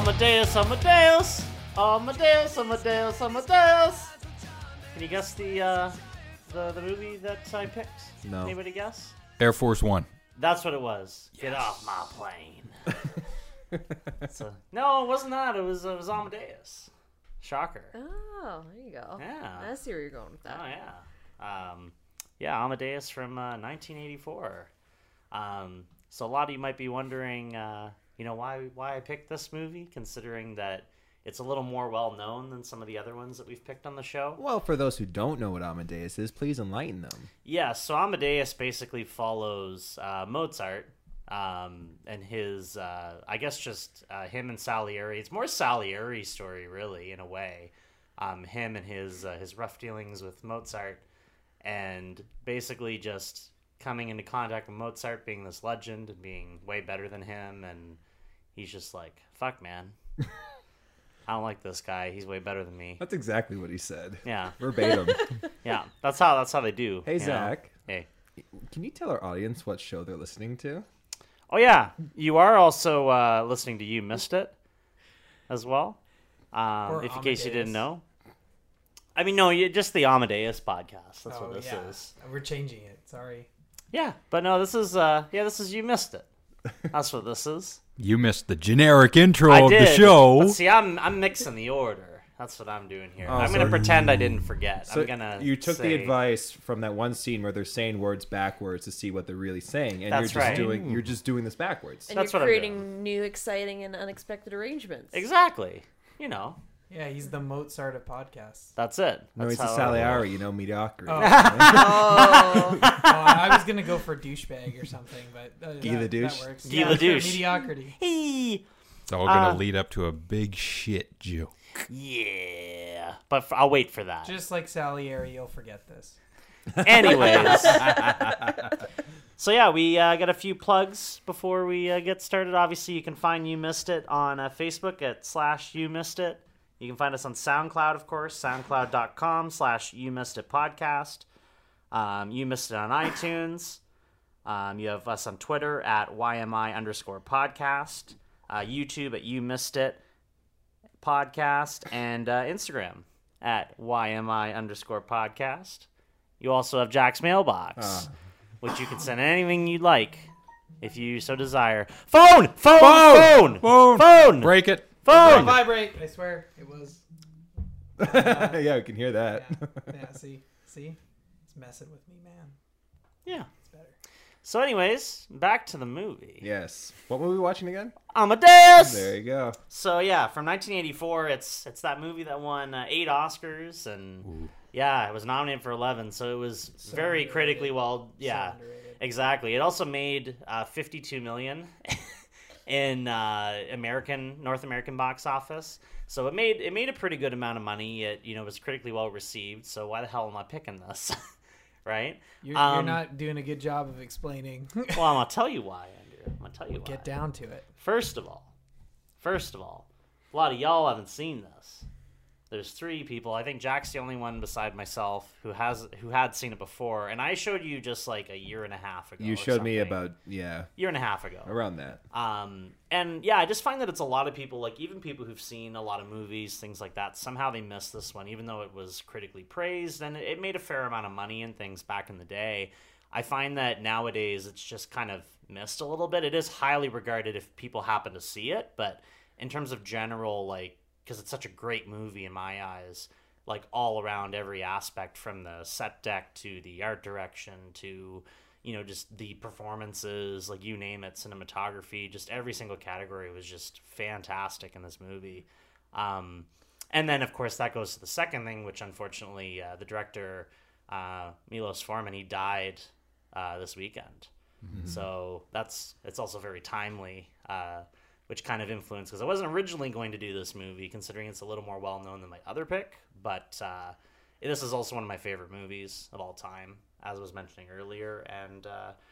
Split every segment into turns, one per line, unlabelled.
Amadeus, Amadeus, Amadeus, Amadeus, Amadeus. Can you guess the movie that I picked?
No.
Anybody guess?
Air Force One.
That's what it was. Yes. Get off my plane. No, it wasn't that. It was Amadeus. Shocker.
Oh, there you go.
Yeah.
I see where you're going with that.
Oh yeah. Yeah, Amadeus from 1984. So a lot of you might be wondering, why I picked this movie, considering that it's a little more well known than some of the other ones that we've picked on the show.
Well, for those who don't know what Amadeus is, please enlighten them.
Yeah, so Amadeus basically follows Mozart and his, I guess just him and Salieri. It's more Salieri's story, really, in a way. Him and his rough dealings with Mozart, and basically just coming into contact with Mozart being this legend and being way better than him, and he's just like, fuck, man. I don't like this guy. He's way better than me.
That's exactly what he said.
Yeah.
Verbatim.
Yeah. That's how they do.
Hey, Zach.
Hey.
Can you tell our audience what show they're listening to?
Oh, yeah. You are also listening to You Missed It as well. In case you didn't know. I mean, no, just the Amadeus podcast. That's what this is.
We're changing it. Sorry.
Yeah. But no, this is You Missed It. That's what this is.
You missed the generic intro of
did,
the show.
But see, I'm mixing the order. That's what I'm doing here. I'm going to pretend I didn't forget.
So
I'm gonna.
you took the advice from that one scene where they're saying words backwards to see what they're really saying, and
That's
you're just doing this backwards.
And
That's
you're
what I'm
creating new, exciting, and unexpected arrangements.
Exactly. You know.
Yeah, he's the Mozart of podcasts.
That's it.
No,
That's
he's a
how
Salieri, mediocrity.
Oh.
Oh.
I was gonna go for douchebag or something, but
Guy the douche?
that works.
Guy the douche.
Mediocrity.
It's all going to lead up to a big shit joke.
Yeah. But I'll wait for that.
Just like Salieri, you'll forget this.
Anyways. So yeah, we got a few plugs before we get started. Obviously, you can find You Missed It on Facebook at /You Missed It. You can find us on SoundCloud, of course, soundcloud.com/You Missed It podcast. You Missed It on iTunes. You have us on Twitter at YMI_podcast. YouTube at You Missed It podcast. And Instagram at YMI_podcast. You also have Jack's mailbox, which you can send anything you'd like if you so desire. Phone!
Break it.
Phone!
Vibrate. I swear it was.
Yeah, we can hear that.
Yeah. See, it's messing with me, man.
Yeah.
It's better.
So anyways, back to the movie.
Yes. What were we watching again?
Amadeus!
There you go.
So yeah, from 1984, it's that movie that won 8 Oscars, and yeah, it was nominated for 11, so it was very
underrated.
critically well. Yeah,
So underrated.
exactly. It also made $52 million in North American box office. So it made a pretty good amount of money. It was critically well received. So why the hell am I picking this? Right?
You're not doing a good job of explaining.
Well, I'm gonna tell you why, Andrew. I'm gonna tell you why.
Get down to it.
First of all, a lot of y'all haven't seen this. There's 3 people. I think Jack's the only one beside myself who had seen it before, and I showed you just like a year and a half ago.
You
or
showed me
something.
about,
year and a half ago.
around that.
And yeah, I just find that it's a lot of people, like even people who've seen a lot of movies, things like that, somehow they missed this one, even though it was critically praised and it made a fair amount of money and things back in the day. I find that nowadays it's just kind of missed a little bit. It is highly regarded if people happen to see it, but in terms of general, like, because it's such a great movie in my eyes, like all around every aspect, from the set deck to the art direction to just the performances, like you name it, cinematography, just every single category was just fantastic in this movie. And then, of course, that goes to the second thing, which unfortunately the director, Milos Forman, he died this weekend. Mm-hmm. So it's also very timely, which kind of influenced, because I wasn't originally going to do this movie, considering it's a little more well-known than my other pick, but this is also one of my favorite movies of all time, as I was mentioning earlier, and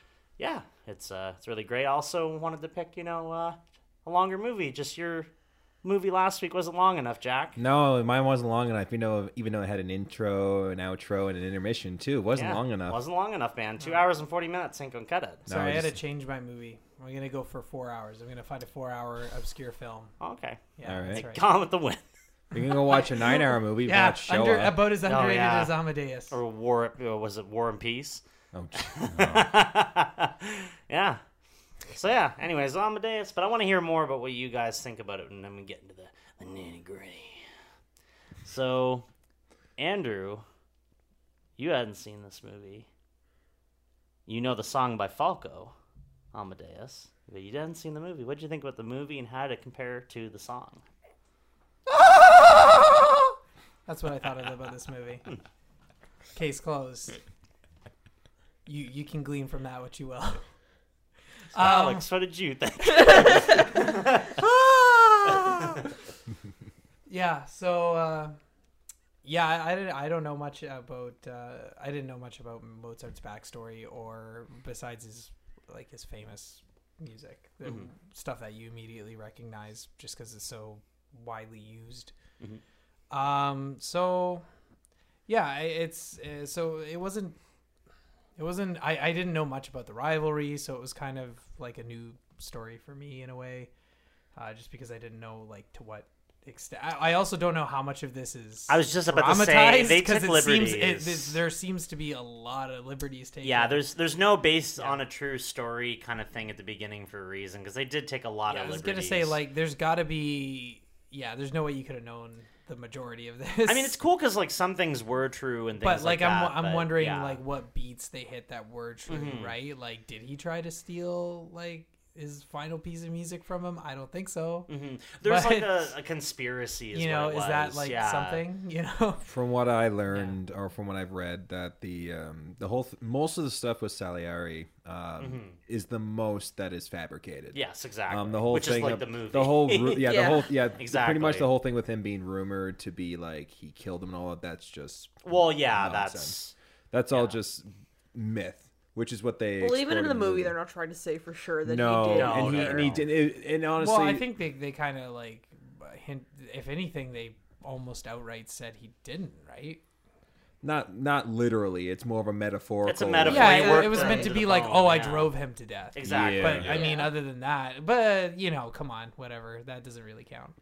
it's really great. I also wanted to pick, a longer movie, just your movie last week wasn't long enough, Jack.
No, mine wasn't long enough. Even though it had an intro, an outro, and an intermission too, it wasn't long enough.
Wasn't long enough, man. 2 hours and 40 minutes ain't gonna cut it.
No,
Sorry, I had to
just-
change my movie. I'm gonna go for 4 hours. I'm gonna find a 4-hour obscure film.
Okay.
Yeah,
All right.
that's right.
Gone with the Wind.
We can go watch a 9-hour movie.
Yeah,
Watch Showa.
about as underrated
yeah.
as Amadeus.
Or was it War and Peace?
Oh,
Yeah. So yeah, anyways, Amadeus. But I want to hear more about what you guys think about it, and then we get into the nitty gritty. So, Andrew, you hadn't seen this movie. You know the song by Falco, Amadeus, but you hadn't seen the movie. What did you think about the movie, and how did it compare to the song?
That's what I thought about this movie. Case closed. You can glean from that what you will.
Alex, what did you think?
Yeah. So I don't know much about I didn't know much about Mozart's backstory or besides his famous music, the stuff that you immediately recognize just because it's so widely used. So yeah, it wasn't. I didn't know much about the rivalry, so it was kind of like a new story for me in a way, just because I didn't know like to what extent. I also don't know how much of this is.
I was just about to say they took
it
liberties.
there seems to be a lot of liberties taken.
Yeah, there's no based on a true story kind of thing at the beginning for a reason, because they did take a lot of
I was
liberties.
gonna say like there's got to be. Yeah, there's no way you could have known the majority of this.
I mean, it's cool because like some things were true and things
but like
that,
I'm
but,
wondering
yeah.
like what beats they hit that were true, right? Like, did he try to steal like his final piece of music from him? I don't think so.
There's
but-
like a conspiracy. Is
You know,
what it
is that
was.
like
Yeah.
something? You know,
From what I learned, or from what I've read, that the whole most of the stuff with Salieri is the most that is fabricated.
Yes, exactly.
The whole
Which
thing,
is like the movie.
the whole,
Yeah.
Exactly.
pretty much the whole thing with him being rumored to be like he killed him and all of that's just
well, yeah,
nonsense. That's all just myth, which is what they.
Well, even in
explored
the movie, they're not trying to say for sure that
no,
he did.
No,
and he
no,
and he
no.
did, and honestly,
well, I think they kind of like hint. If anything, they almost outright said he didn't, right?
not literally. It's more of a metaphorical.
It's a metaphor.
Yeah,
He worked
it was
it
meant to
into
be
the
like,
bone,
oh, I
yeah.
drove him to death.
Exactly.
Yeah.
But I mean, other than that, but you know, come on, whatever. That doesn't really count.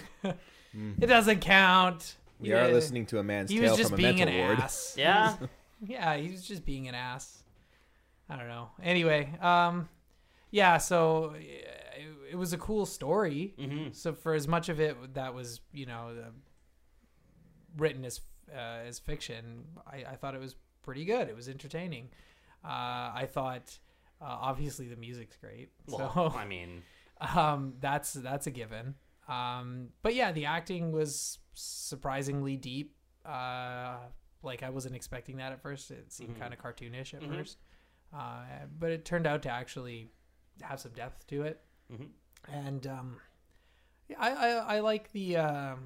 It doesn't count.
We are listening to a man's
He
tale
was just
from a
being an
mental ward.
ass.
Yeah.
Yeah, he was just being an ass. I don't know. Anyway, yeah. So it was a cool story. So for as much of it that was, you know, written as fiction, I thought it was pretty good. It was entertaining. I thought obviously the music's great.
Well,
So
I mean,
that's a given. But yeah, the acting was surprisingly deep. Like I wasn't expecting that at first. It seemed kind of cartoonish at first, but it turned out to actually have some depth to it. And yeah, I like the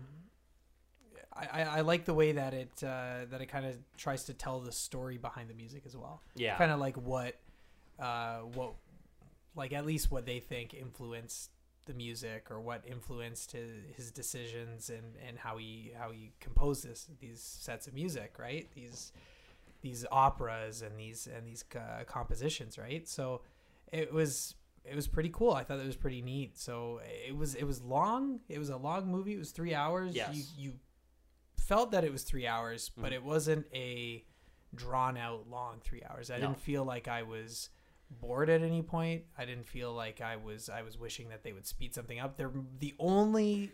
I like the way that it kind of tries to tell the story behind the music as well.
yeah.
Kind of like what like at least what they think influenced the music or what influenced his decisions and how he composed these sets of music, right? These operas and these compositions, right? So it was pretty cool. I thought it was pretty neat. So it was long. It was a long movie. It was 3 hours.
Yes.
You felt that it was 3 hours, but it wasn't a drawn out long 3 hours. I didn't feel like I was bored at any point. I didn't feel like I was wishing that they would speed something up. The only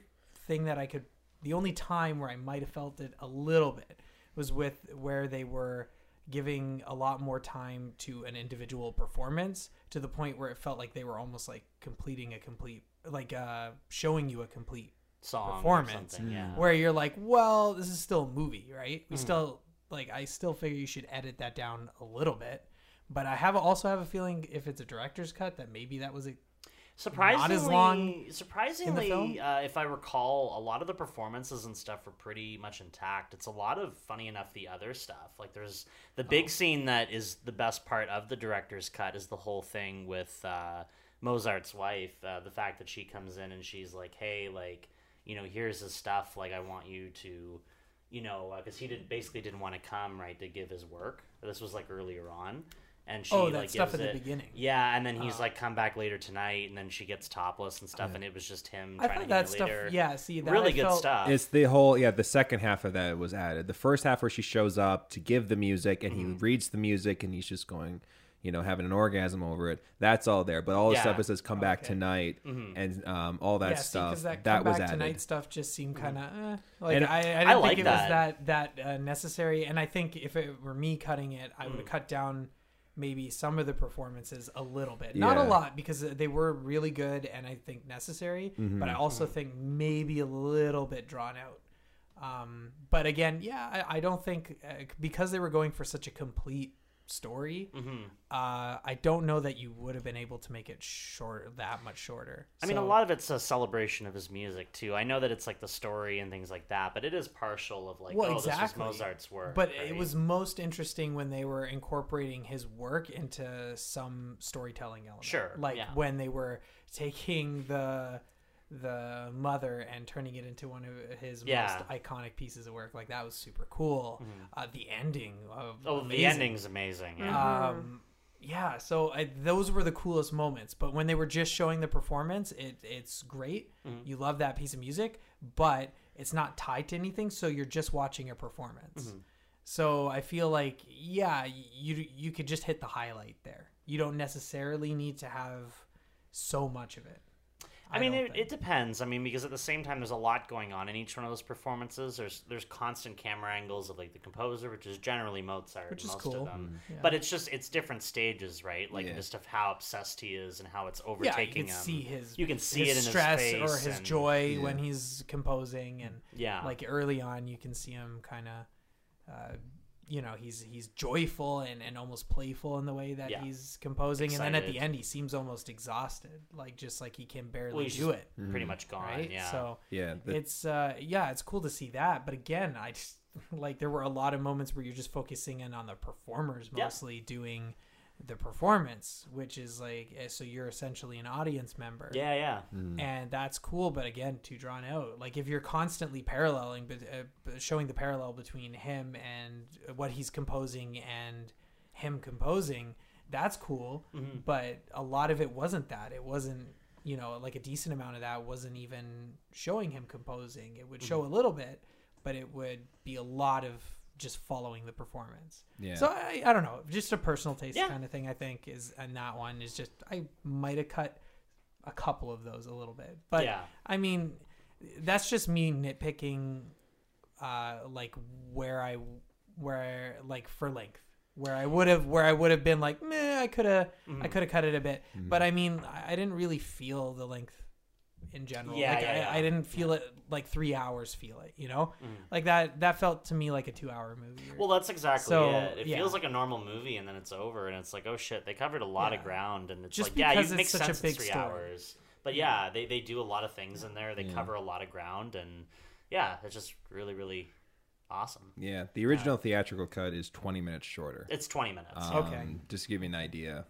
time where I might have felt it a little bit was where they were giving a lot more time to an individual performance to the point where it felt like they were almost like showing you a complete
Song or
performance,
something, yeah.
where you're like, well, this is still a movie, right? We still I still figure you should edit that down a little bit. But I also have a feeling if it's a director's cut that maybe that was
Surprisingly,
not as long
surprisingly,
in the film?
if I recall, a lot of the performances and stuff were pretty much intact. It's a lot of, funny enough, the other stuff. Like there's the big scene that is the best part of the director's cut is the whole thing with Mozart's wife. The fact that she comes in and she's like, hey, like, here's his stuff. Like, I want you to, because he basically didn't want to come, right, to give his work. This was like earlier on. And she
that
like
stuff
gives
at
it,
the beginning.
Yeah, and then he's like, come back later tonight, and then she gets topless and stuff, and it was just him
I
trying
thought
to
that stuff.
humiliate her.
Yeah, see, that
really
I
good
felt,
stuff.
It's the whole the second half of that was added. The first half where she shows up to give the music and he reads the music and he's just going, having an orgasm over it. That's all there. But all the stuff that says "come back tonight" and all that stuff
that
was
back
added.
Tonight stuff just seemed kind of like
And
I didn't
like
think it
that.
was that necessary. And I think if it were me cutting it, I would have cut down maybe some of the performances a little bit, not a
Yeah.
lot, because they were really good and I think necessary. But I also think maybe a little bit drawn out. But again, I don't think because they were going for such a complete story, I don't know that you would have been able to make it that much shorter.
I mean, a lot of it's a celebration of his music too. I know that it's like the story and things like that, but it is partial of like, this was Mozart's work.
But
right?
it was most interesting when they were incorporating his work into some storytelling element.
Sure,
like
yeah.
when they were taking the mother and turning it into one of his most iconic pieces of work. Like, that was super cool. The ending
the ending's amazing. Yeah.
So those were the coolest moments. But when they were just showing the performance, it's great. You love that piece of music, but it's not tied to anything, so you're just watching a performance. So I feel like, you could just hit the highlight there. You don't necessarily need to have so much of it.
I mean, it depends. I mean, because at the same time, there's a lot going on in each one of those performances. There's constant camera angles of like the composer, which is generally Mozart,
Which is
most
cool.
of them.
Yeah.
But it's different stages, right? Like just of how obsessed he is and how it's overtaking him.
You can see
it in
stress
his face
or his
and,
joy when he's composing, and like early on, you can see him kind of. He's joyful and almost playful in the way that he's composing.
Excited.
And then at the end he seems almost exhausted, like just like he can barely do it.
Pretty much gone,
right?
yeah.
So it's cool to see that. But again, I just like there were a lot of moments where you're just focusing in on the performers mostly doing the performance, which is like, so you're essentially an audience member. And that's cool, but again, too drawn out. Like, if you're constantly paralleling, but showing the parallel between him and what he's composing and him composing, that's cool. But a lot of it wasn't that. It wasn't, like a decent amount of that wasn't even showing him composing. It would show a little bit, but it would be a lot of just following the performance. So I don't know, just a personal taste kind of thing, I think, is, and that one is just, I might have cut a couple of those a little bit, but I mean, that's just me nitpicking, like where like for length, where I would have been like, I could have cut it a bit, but I mean, I didn't really feel the length in general. I didn't feel it like 3 hours feel it, like that felt to me like a 2-hour movie.
Well, that's exactly it. It feels like a normal movie, and then it's over, and it's like, oh shit, they covered a lot of ground, and it's
just
like,
because
it makes
it's such
sense
a big
it's 3
story.
hours. But they do a lot of things in there. They cover a lot of ground, and it's just really, really awesome.
Yeah, the original theatrical cut is 20 minutes shorter.
It's 20 minutes.
Okay.
Just to give you an idea.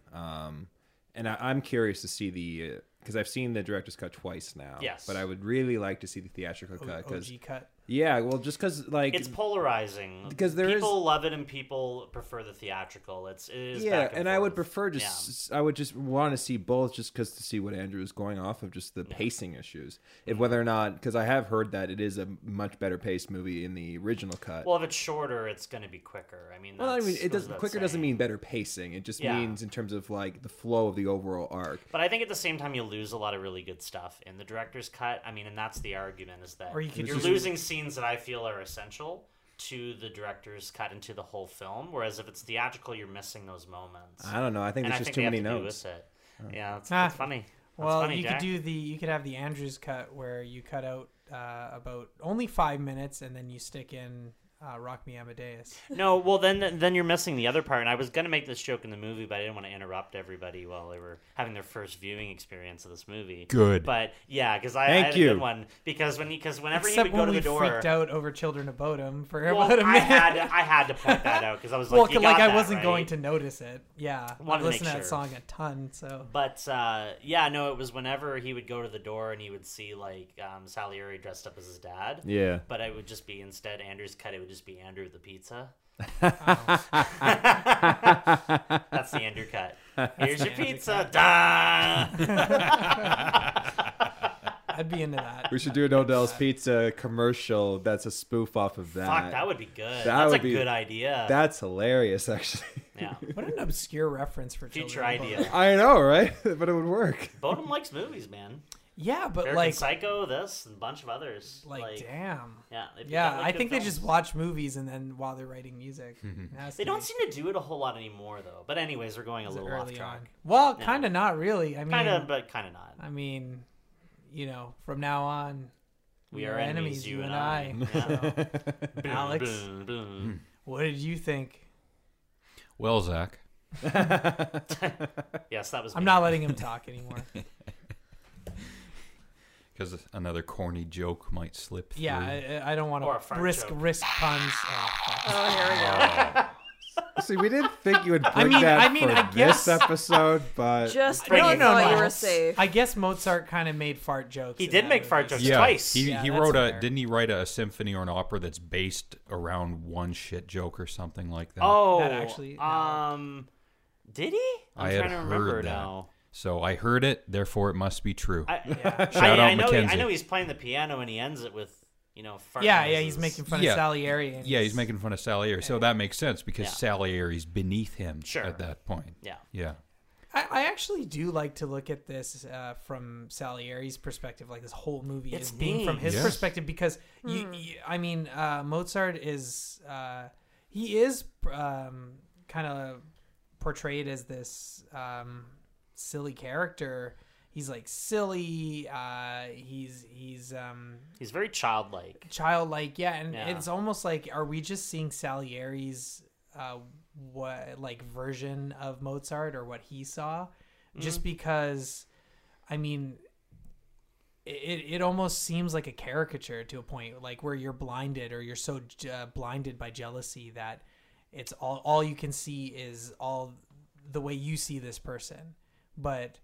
And I'm curious to see because I've seen the director's cut twice now.
Yes.
But I would really like to see the theatrical cut.
OG cut.
Yeah, well, just because, like...
It's polarizing.
Because
people love it and people prefer the theatrical. It is back and
I would
forth.
prefer I would just want to see both just because to see what Andrew is going off of, just the pacing issues. If whether or not... Because I have heard that it is a much better paced movie in the original cut.
Well, if it's shorter, it's going to be quicker. I mean,
quicker doesn't mean better pacing. It just means in terms of, like, the flow of the overall arc.
But I think at the same time, you lose a lot of really good stuff in the director's cut. I mean, and that's the argument, is that you're losing scenes that I feel are essential to the director's cut into the whole film, whereas if it's theatrical, you're missing those moments.
I don't know. I think there's just too many notes.
Yeah, that's funny.
Well,
funny,
you could have the Andrews cut where you cut out about only 5 minutes, and then you stick in Rock Me Amadeus.
No, well then you're missing the other part. And I was gonna make this joke in the movie, but I didn't want to interrupt everybody while they were having their first viewing experience of this movie.
Good.
But yeah, because I had a good one. Because whenever he would go to the door,
freaked out over Children of Bodom for
well,
about a minute.
I had to point that out because I was like,
well, like I wasn't
right?
going to notice it. Yeah, I listened to that
sure.
song a ton. So,
but yeah, no, it was whenever he would go to the door and he would see like Salieri dressed up as his dad.
Yeah.
But it would just be instead Andrew's cut. It would just be Andrew the pizza. That's the Andrew cut. Here's your pizza.
I'd be into that.
We should do an Odell's Pizza commercial that's a spoof off of that.
Fuck, that would be good. That's a good idea.
That's hilarious, actually.
Yeah.
What an obscure reference for
future
Children of
idea.
Bodom.
I know, right? But it would work.
Bodom likes movies, man.
Yeah, but
American
like
Psycho, this, and a bunch of others.
Like damn.
Yeah.
Yeah, I think they just watch movies and then while they're writing music.
They don't seem to do it a whole lot anymore, though. But anyways, we're going a little off track.
On. Well, kind of not really. I mean,
kind of, but kind of not.
I mean, you know, from now on,
we are enemies, you and I.
So, Alex, what did you think?
Well, Zach.
Yes, that was.
I'm not letting him talk anymore.
Because another corny joke might slip through.
Yeah, I don't want to risk puns.
Oh, here we go.
See, we didn't think you would bring that for this episode, but
just
no,
you were safe.
I guess Mozart kind of made fart jokes.
He did make fart jokes
yeah,
twice.
He wrote didn't he write a symphony or an opera that's based around one shit joke or something like that?
Oh,
that actually, no.
Did he? I'm trying to remember now.
So I heard it, therefore it must be true.
Shout
out
Mackenzie. I know he's playing the piano and he ends it with, fart noises.
He's making fun of Salieri.
Yeah, he's making fun of Salieri. So that makes sense because Salieri's beneath him at that point.
Yeah.
Yeah.
I actually do like to look at this from Salieri's perspective, like this whole movie is being from his perspective because, Mozart is, he is kind of portrayed as this silly character. He's like silly. He's
very childlike.
And it's almost like, are we just seeing Salieri's version of Mozart or what he saw? Just because, I mean, it almost seems like a caricature to a point, like where you're blinded or you're so blinded by jealousy that it's all you can see is all the way you see this person. But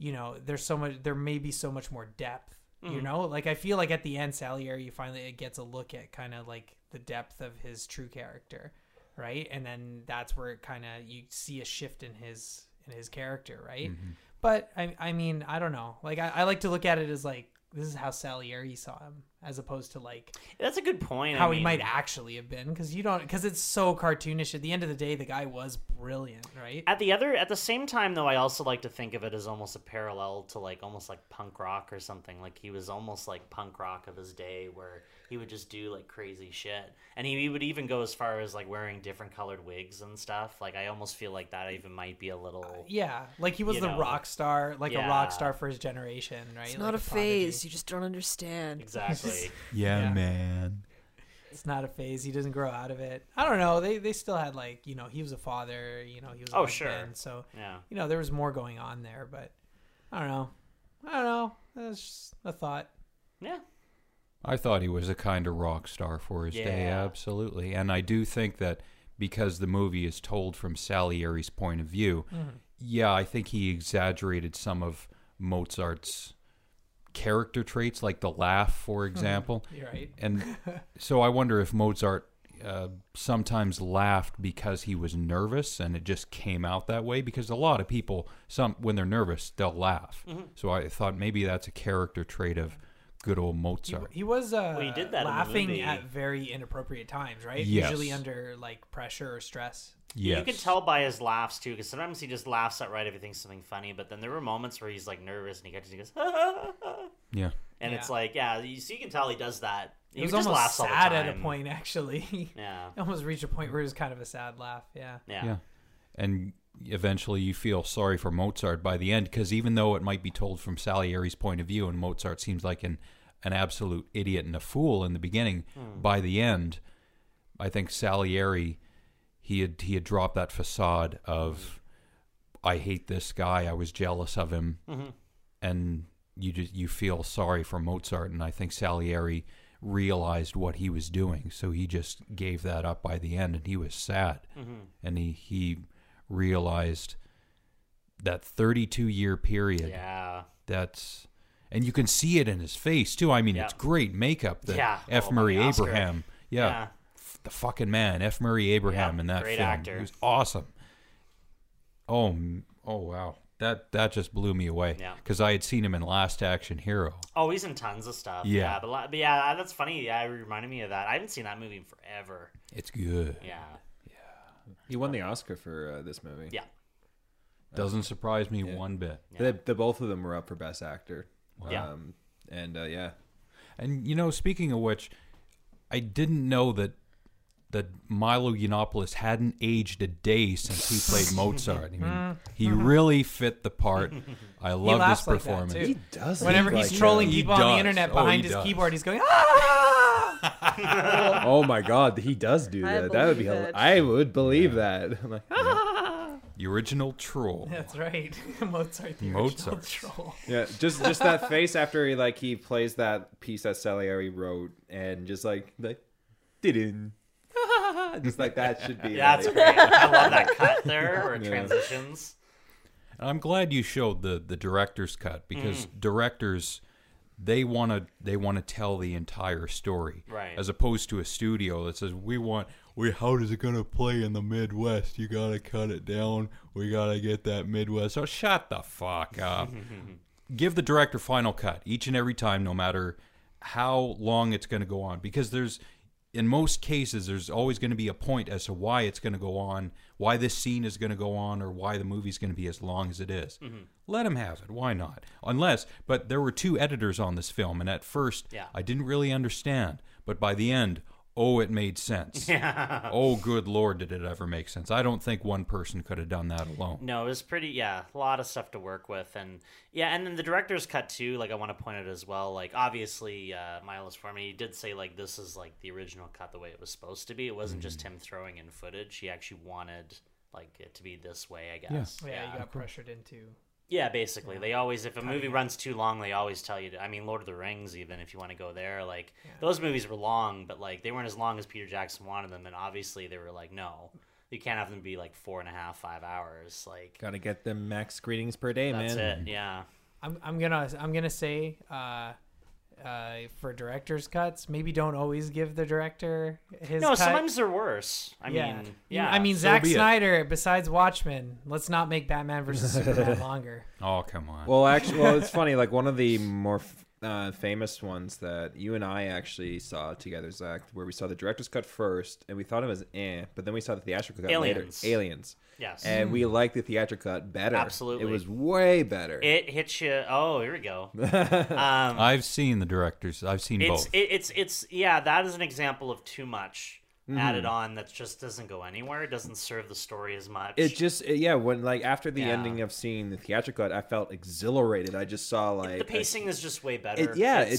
there may be so much more depth, like I feel like at the end, Salieri finally gets a look at kind of like the depth of his true character, right? And then that's where it kind of, you see a shift in his character, right? Mm-hmm. But I mean, I don't know. Like I like to look at it as like, this is how Salieri saw him, as opposed to like
that's a good point.
How he might actually have been, because it's so cartoonish. At the end of the day, the guy was brilliant, right?
At the same time, though, I also like to think of it as almost a parallel to like almost like punk rock or something. Like he was almost like punk rock of his day, where he would just do like crazy shit, and he would even go as far as like wearing different colored wigs and stuff. Like I almost feel like that even might be a little
like he was the rock star, like a rock star for his generation, right?
It's not a phase. You just don't understand.
Exactly.
Yeah, man.
It's not a phase. He doesn't grow out of it. I don't know. They still had like, he was a father, he was a husband, so there was more going on there, but I don't know. That's just a thought.
Yeah.
I thought he was a kind of rock star for his day, absolutely. And I do think that because the movie is told from Salieri's point of view, I think he exaggerated some of Mozart's character traits, like the laugh, for example.
You're right.
And so I wonder if Mozart sometimes laughed because he was nervous and it just came out that way, because a lot of people, when they're nervous, they'll laugh. So I thought maybe that's a character trait of good old Mozart.
He was
he did that
laughing at very inappropriate times, right?
Yes.
Usually under like pressure or stress.
Yes.
You can tell by his laughs too, because sometimes he just laughs outright if he thinks something funny, but then there were moments where he's like nervous and he goes
yeah,
and it's like you can tell he does that.
He was
just
almost
laughs all the
sad
time.
at a point, actually.
Yeah,
almost reached a point where it was kind of a sad laugh.
Yeah.
And eventually you feel sorry for Mozart by the end, because even though it might be told from Salieri's point of view and Mozart seems like an absolute idiot and a fool in the beginning, by the end, I think Salieri, he had dropped that facade of, I hate this guy, I was jealous of him, and you feel sorry for Mozart, and I think Salieri realized what he was doing, so he just gave that up by the end, and he was sad, and he realized that 32-year period.
Yeah.
That's, and you can see it in his face too. I mean, it's great makeup. F. Murray Abraham. Yeah. The fucking man, F. Murray Abraham in that
great
film.
actor.
He was awesome. Oh wow. That just blew me away.
Yeah.
Because I had seen him in Last Action Hero.
Oh, he's in tons of stuff.
Yeah.
But yeah, that's funny. Yeah, it reminded me of that. I haven't seen that movie in forever.
It's good.
Yeah.
He won the Oscar for this movie.
Yeah.
Doesn't surprise me one bit.
Yeah.
The both of them were up for Best Actor.
Yeah.
And
And speaking of which, I didn't know that Milo Yiannopoulos hadn't aged a day since he played Mozart. I mean, he really fit the part. I love
laughs
this
like that,
performance.
too.
he does.
Whenever
look
he's
like
trolling
that.
people
He
on the
does.
internet
Oh,
behind
he
his
does.
keyboard, he's going, ah!
Oh my God, he does do
I
that. That would be.
believe it.
I would believe that. I'm like,
The original troll.
That's right. Mozart, the
Mozart.
original troll.
yeah, just that face after he plays that piece that Salieri wrote, and just like didn't. Just like that should be.
Yeah, that's
like,
great. I love that cut there where it transitions.
I'm glad you showed the director's cut, because directors, they want to tell the entire story,
Right.
as opposed to a studio that says how is it gonna play in the Midwest? You gotta cut it down. We gotta get that Midwest. So shut the fuck up. Give the director final cut each and every time, no matter how long it's going to go on, because in most cases, there's always going to be a point as to why it's going to go on, why this scene is going to go on, or why the movie's going to be as long as it is. Let him have it. Why not? But there were 2 editors on this film, and at first, I didn't really understand. But by the end, it made sense.
Yeah.
Oh, good Lord, did it ever make sense. I don't think one person could have done that alone.
No, it was pretty, a lot of stuff to work with. And then the director's cut too, I want to point out as well, obviously, Milos Forman, he did say, this is, the original cut the way it was supposed to be. It wasn't just him throwing in footage. He actually wanted, it to be this way, I guess.
Yeah, you got pressured into.
Yeah, basically. They always, if a movie runs too long, they always tell you Lord of the Rings, even, if you want to go there, those movies were long, but, they weren't as long as Peter Jackson wanted them, and obviously they were no, you can't have them be, 4.5, 5 hours,
gotta get them max screenings per day,
that's
man.
it, yeah.
I'm gonna say for director's cuts, maybe don't always give the director his
No,
cut.
sometimes they're worse. I mean,
Zack
be it.
Snyder, besides Watchmen, let's not make Batman versus Superman longer.
Oh, come on.
Well, actually, it's funny. One of the more famous ones that you and I actually saw together, Zach, where we saw the director's cut first, and we thought it was but then we saw the theatrical cut
Aliens.
later. Aliens.
Yes.
And we liked the theatrical cut better.
Absolutely.
It was way better.
It hits you. Oh, here we go.
I've seen the directors. I've seen both.
It's that is an example of too much added on that just doesn't go anywhere. It doesn't serve the story as much.
It just when after the ending of seeing the theatrical cut, I felt exhilarated. I just saw
the pacing is just way better.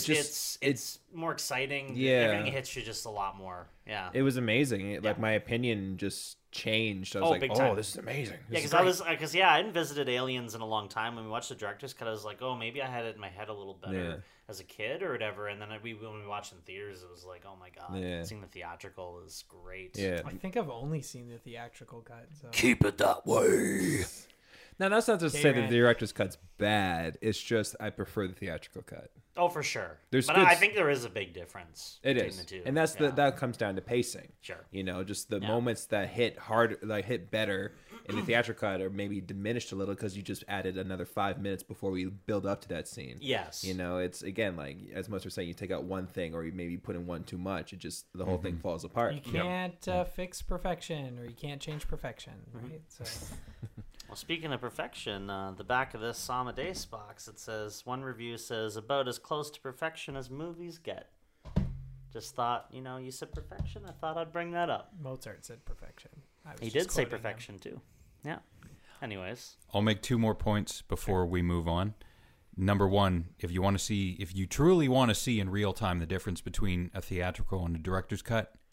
It's
more exciting.
Yeah.
Everything hits you just a lot more. Yeah.
It was amazing. My opinion just changed. I was
big time.
this is amazing.
Yeah, because I hadn't visited Aliens in a long time. When we watched the director's cut, I was like, oh, maybe I had it in my head a little better as a kid or whatever. And then when we watched in theaters, it was like, oh my god, seeing the theatrical is great.
Yeah.
I think I've only seen the theatrical cut. So.
Keep it that way. Now, that's not to say that the director's cut's bad. It's just I prefer the theatrical cut.
Oh, for sure.
But
I think there is a big difference between
is.
the two.
And that comes down to pacing.
Sure.
Just the moments that hit hard, hit better in the theatrical cut are maybe diminished a little because you just added another 5 minutes before we build up to that scene.
Yes.
It's, again, as most are saying, you take out one thing or you maybe put in one too much. It just, the whole thing falls apart.
You can't fix perfection, or you can't change perfection, right? So.
Well, speaking of perfection, the back of this Amadeus box, it says, one review says, about as close to perfection as movies get. Just thought, you said perfection. I thought I'd bring that up.
Mozart said perfection.
He did say perfection, too. Yeah. Anyways.
I'll make 2 more points before we move on. Number 1, if you truly want to see in real time the difference between a theatrical and a director's cut,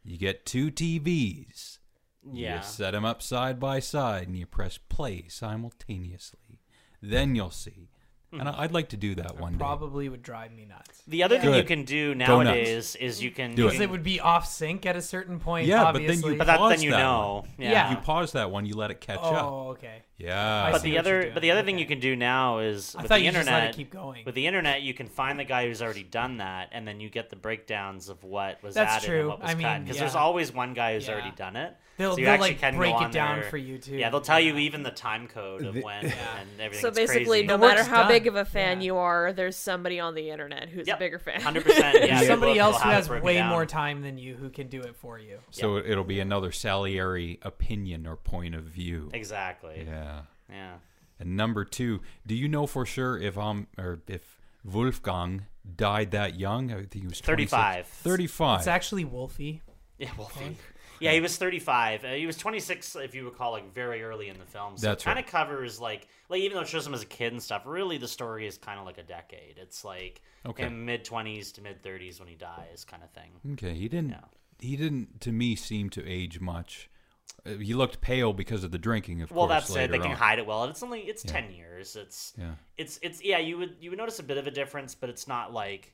You get 2 TVs.
Yeah.
You set them up side by side and you press play simultaneously. Then you'll see. And I'd like to do that one day.
Probably would drive me nuts.
The other thing
Good.
you can do
Go
nowadays is you can
Do
Because
it.
it would be off sync at a certain point.
Yeah,
obviously.
but then
then
Pause
you
that
know.
one.
Yeah.
You pause that one, you let it catch up.
Oh, okay.
Yeah.
I
But
see
the
what you're
other
doing.
but the other thing
Okay.
you can do now is
I
with
thought
the
you just let
internet
it keep going.
with the internet you can find the guy who's already done that and then you get the breakdowns of what was
That's
added
true.
and what was
I
cut
mean,
because
yeah.
there's always one guy who's
Yeah.
already done it.
They'll,
so you
they'll
actually
like
can
break
go
it
on
down
there.
for you too.
Yeah, they'll tell you even the time code of when and everything.
So
It's
basically,
crazy.
no
The work's
matter how big
done.
of a fan
Yeah.
you are, there's somebody on the internet who's a
Yep.
bigger fan.
100%. Yeah,
somebody
they'll
else who
have it
has
broken
way
down.
more time than you who can do it for you.
So it'll be another Salieri opinion or point of view.
Exactly.
Yeah.
Yeah.
And number 2, do you know for sure if Wolfgang died that young? I think he was
35.
35.
It's actually Wolfie.
Yeah, well, yeah, he was 35. He was 26, if you recall, like very early in the film. So
That's
it kind
right.
of covers like even though it shows him as a kid and stuff. Really, the story is kind of like a decade. It's like
Okay.
him mid-20s to mid-30s when he dies, kind of thing.
Okay, he didn't.
Yeah.
He didn't, to me, seem to age much. He looked pale because of the drinking, of
Well,
course.
that's it. They
later
can
on.
hide it well. It's 10 years.
Yeah.
It's yeah. You would notice a bit of a difference, but it's not like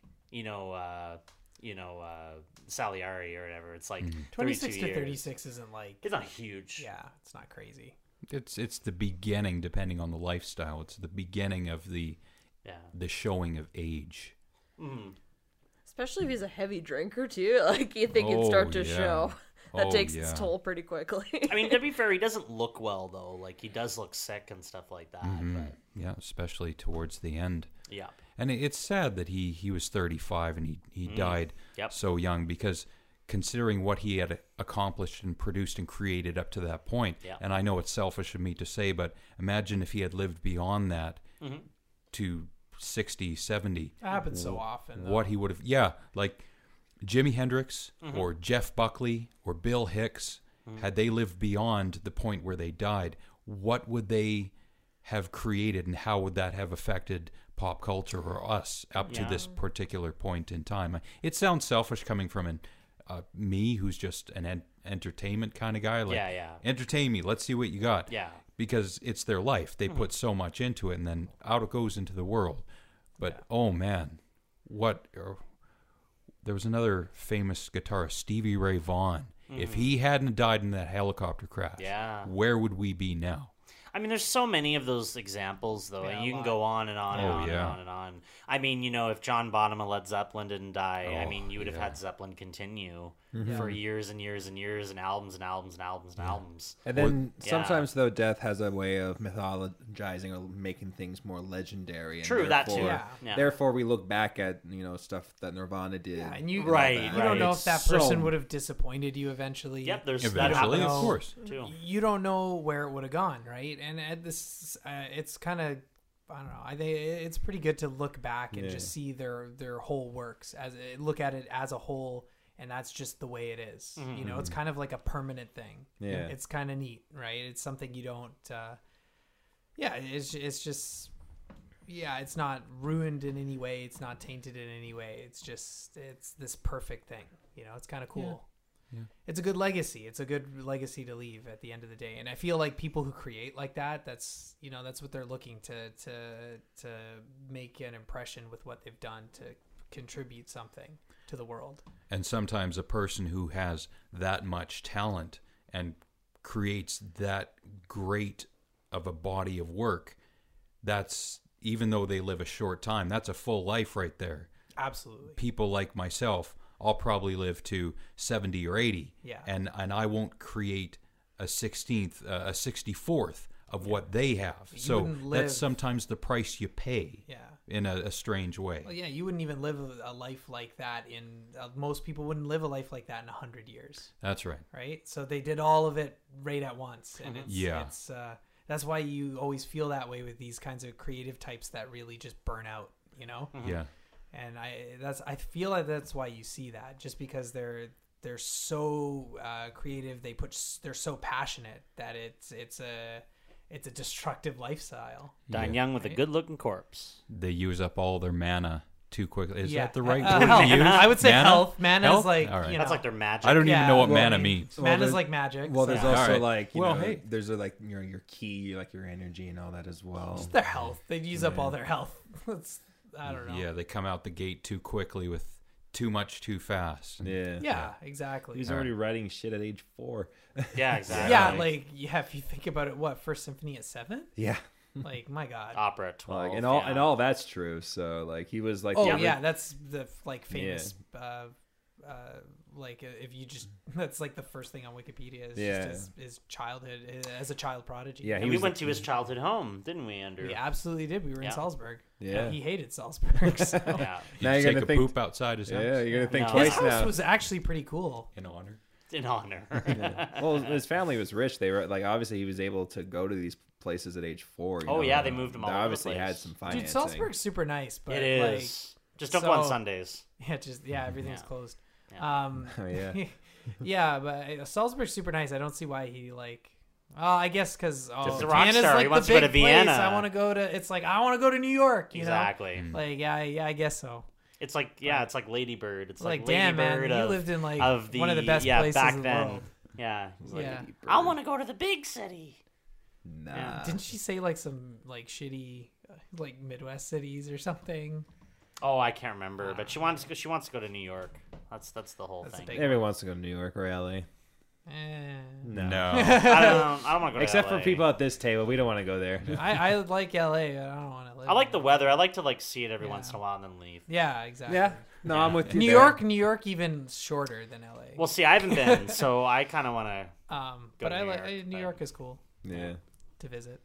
Salieri or whatever. It's like
26
32
to
years.
36 isn't like.
It's not huge.
Yeah, it's not crazy.
It's the beginning, depending on the lifestyle. It's the beginning of the showing of age.
Especially if he's a heavy drinker too. Like you think it'd start to
yeah.
show. That
Oh,
takes its
yeah.
toll pretty quickly.
I mean, to be fair, he doesn't look well though. Like he does look sick and stuff like that. But
Yeah, especially towards the end.
yeah,
And it's sad that he was 35 and he died
Yep.
so young, because considering what he had accomplished and produced and created up to that point,
Yeah.
and I know it's selfish of me to say, but imagine if he had lived beyond that to 60, 70.
That happens so often. Though.
What he would have, like Jimi Hendrix or Jeff Buckley or Bill Hicks, had they lived beyond the point where they died, what would they have created and how would that have affected pop culture or us up to this particular point in time? It sounds selfish coming from me, who's just an entertainment kind of guy. Like, entertain me. Let's see what you got.
Yeah.
Because it's their life. They put so much into it, and then out it goes into the world. But, oh, man, there was another famous guitarist, Stevie Ray Vaughan. If he hadn't died in that helicopter crash, where would we be now?
I mean, there's so many of those examples, though.
Yeah,
and you
a
can
lot.
go on and on and
Oh,
on
yeah.
and on and on. I mean, if John Bonham of Led Zeppelin didn't die, I
Oh,
mean, you would have
yeah.
had Zeppelin continue for years and years and years and albums and albums and albums and albums.
And then
Yeah.
sometimes though death has a way of mythologizing or making things more legendary. And
True, that too.
therefore-
Yeah.
Therefore, we look back at stuff that Nirvana did.
Yeah, and you
Right,
you don't know if that
So-
person would have disappointed you eventually.
Yep, there's
Eventually,
that
of
happens,
course.
too.
You don't know where it would have gone, right? And at this, it's kind of, I don't know. I think it's pretty good to look back and just see their whole works look at it as a whole, and that's just the way it is. It's kind of like a permanent thing.
Yeah.
It's kind of neat, right? It's something you don't. It's just. Yeah, it's not ruined in any way. It's not tainted in any way. It's this perfect thing. It's kind of cool.
Yeah.
It's a good legacy. It's a good legacy to leave at the end of the day. And I feel like people who create like that, that's what they're looking to make an impression with what they've done to contribute something to the world.
And sometimes a person who has that much talent and creates that great of a body of work, that's, even though they live a short time, that's a full life right there.
Absolutely.
People like myself, I'll probably live to 70 or 80.
Yeah.
And I won't create a 16th, a 64th of what they have. So
wouldn't live-
that's sometimes the price you pay.
Yeah.
In a strange way.
Well, yeah, you wouldn't even live a life like that most people wouldn't live a life like that in 100 years.
That's right.
Right? So they did all of it right at once. And
Yeah.
it's that's why you always feel that way with these kinds of creative types that really just burn out,
Yeah.
And I feel like that's why you see that, just because they're so creative, they're so passionate that it's a destructive lifestyle.
Dying young with a good-looking corpse.
They use up all their mana too quickly. Is
Yeah.
that the right
Health.
word to use?
I would say
Mana?
health. Mana
Health?
is like,
All right.
you know,
That's like their magic.
I don't even know what
well,
mana
I mean,
means.
Mana's
there's-
like magic.
Well, there's
so-
also
Alright.
like, you
Well,
know,
hey.
there's like your key, like your energy and all that as well.
Just their health. They'd use up
Yeah.
all their health. I don't know.
Yeah, they come out the gate too quickly with too much too fast.
Yeah.
Yeah, exactly.
He was
All
already writing shit at age 4.
Yeah, exactly.
Yeah, like if you think about it, what, First Symphony at 7?
Yeah.
Like, my God.
Opera at 12.
Like,
yeah.
and all that's true. So like he was like,
Oh
the-
yeah, that's the like famous. Like if you just that's like the first thing on Wikipedia is
Yeah.
just his childhood as a child prodigy.
Yeah,
And
he
we
was
went to his childhood home, didn't we, Andrew?
we absolutely did. We were in
Yeah.
Salzburg.
Yeah.
He hated Salzburg. So.
Yeah.
You
Now you're
take
gonna
a
think-
poop outside his house
Yeah, you're gonna think
No.
His
twice
house
now.
was actually pretty cool.
in honor.
In honor.
Well, his family was rich. They were like, obviously he was able to go to these places at age 4. You
Oh,
know?
yeah, they moved him all over the
obviously
place.
had some financing.
Dude, Salzburg's super nice, but
It is. Just don't go on
so-
Sundays.
like everything's
Yeah.
closed.
Yeah.
Oh, yeah.
Yeah, but Salzburg's super nice. I don't see why he like. I guess because
He's a rock
Vienna's
star.
like
He wants
the
to go
big
to Vienna.
place. I want to go to. It's like I want to go to New York. You
Exactly.
know, like yeah, I guess so.
It's like it's like Lady Bird. It's
It's like,
Lady
damn man,
Bird
you
of,
lived in like
of the
one of the best
yeah,
places
back
in the
then.
world.
Yeah. He's like,
Yeah.
I want to go to the big city.
Nah.
Didn't she say like some like shitty like Midwest cities or something?
Oh, I can't remember, but she wants to go to New York. That's the whole
That's a
thing.
big-
Everyone wants to go to New York or LA.
No.
I don't want to go to
Except
LA.
for people at this table, we don't want to go there.
I like LA. I don't want to live.
I like
in
the
LA.
weather. I like to like see it every
Yeah.
once in a while and then leave.
Yeah, exactly.
Yeah. No, I'm with you.
New
there.
New York, even shorter than LA.
Well, see, I haven't been, so I kind of want to. go
But
to
I
New
like
York,
New
but-
York is cool
Yeah.
to visit.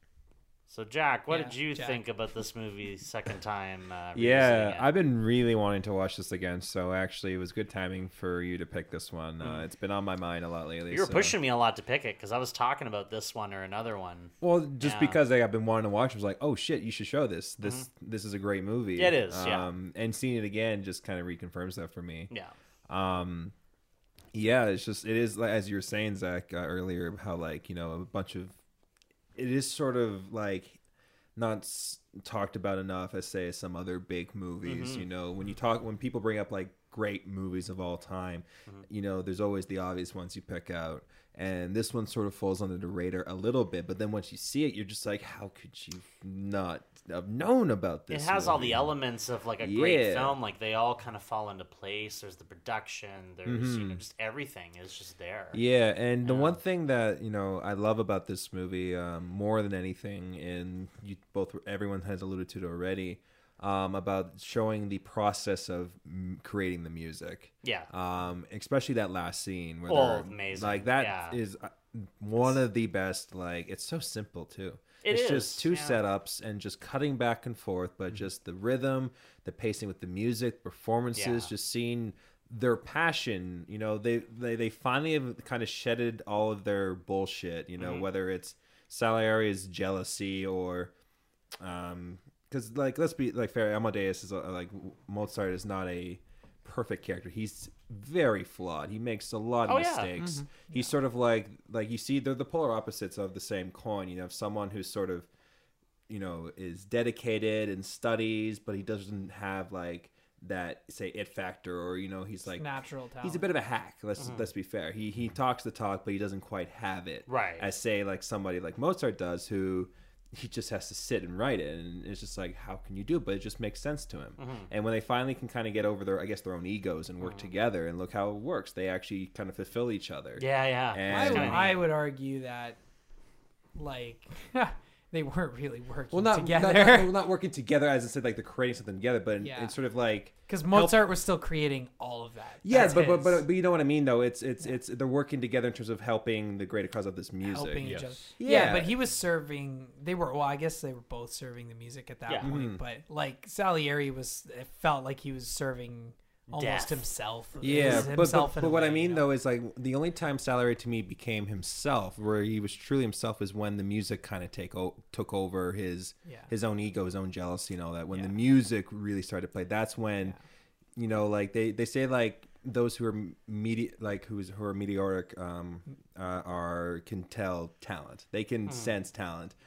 So, Jack, what
Yeah,
did you
Jack.
think about this movie second time?
Yeah,
revisiting it?
I've been really wanting to watch this again, so actually it was good timing for you to pick this one.
Mm.
It's been on my mind a lot lately.
You were
so-
pushing me a lot to pick it because I was talking about this one or another one.
Well, just
Yeah.
because I've been wanting to watch, I was like, "Oh shit, you should show this. This is a great movie."
Yeah, it is, yeah.
And seeing it again just kind of reconfirms that for me.
Yeah.
Yeah, it is like, as you were saying, Zach, earlier, how like a bunch of it is sort of like not talked about enough as say some other big movies.
Mm-hmm.
When people bring up like great movies of all time,
Mm-hmm.
there's always the obvious ones you pick out. And this one sort of falls under the radar a little bit, but then once you see it, you're just like, how could you not have known about this?
It has all
movie?
the elements of like a great
Yeah.
film. Like they all kind of fall into place. There's the production. There's just everything is just there.
Yeah, and the
Yeah.
one thing that I love about this movie more than anything, and everyone has alluded to it already, about showing the process of creating the music.
Yeah.
Especially that last scene where
Oh,
they're
amazing.
like that
Yeah.
is one of the best. Like it's so simple too.
It
It's
is,
just two
yeah.
setups and just cutting back and forth, but just the rhythm, the pacing with the music, performances,
Yeah.
just seeing their passion. They finally have kind of shedded all of their bullshit. Whether it's Salieri's jealousy or, because let's be fair, Amadeus is Mozart is not a perfect character. He's very flawed. He makes a lot of
Oh, yeah.
mistakes. He's sort of like you see they're the polar opposites of the same coin. You have someone who's sort of is dedicated and studies, but he doesn't have like that say it factor, or he's like
Natural talent.
he's a bit of a hack. Let's be fair. He talks the talk, but he doesn't quite have it.
Right.
As say like somebody like Mozart does, who he just has to sit and write it, and it's just like, how can you do it? But it just makes sense to him. And when they finally can kind of get over their own egos and work together, and look how it works, they actually kind of fulfill each other.
Yeah. Yeah.
And-
I would argue that like they weren't really working
Well, not
together
not working together as I said, like they're creating something together, but
Yeah.
it's sort of like
because Mozart was still creating all of that.
yeah,
That's
but
his.
you know what I mean though. It's they're working together in terms of helping the greater cause of this music.
helping each
Yes.
other.
Yeah.
Yeah, but he was serving. I guess they were both serving the music at that
Yeah.
point. But like Salieri it felt like he was serving almost
Death.
himself.
Yeah,
himself in
but
a
what I
way,
mean
you know?
though is like the only time Salieri to me became himself, where he was truly himself, is when the music kind of took over his own ego, his own jealousy, and all that. When the music really started to play, that's when like they say like those who are who are meteoric can tell talent. They can sense talent.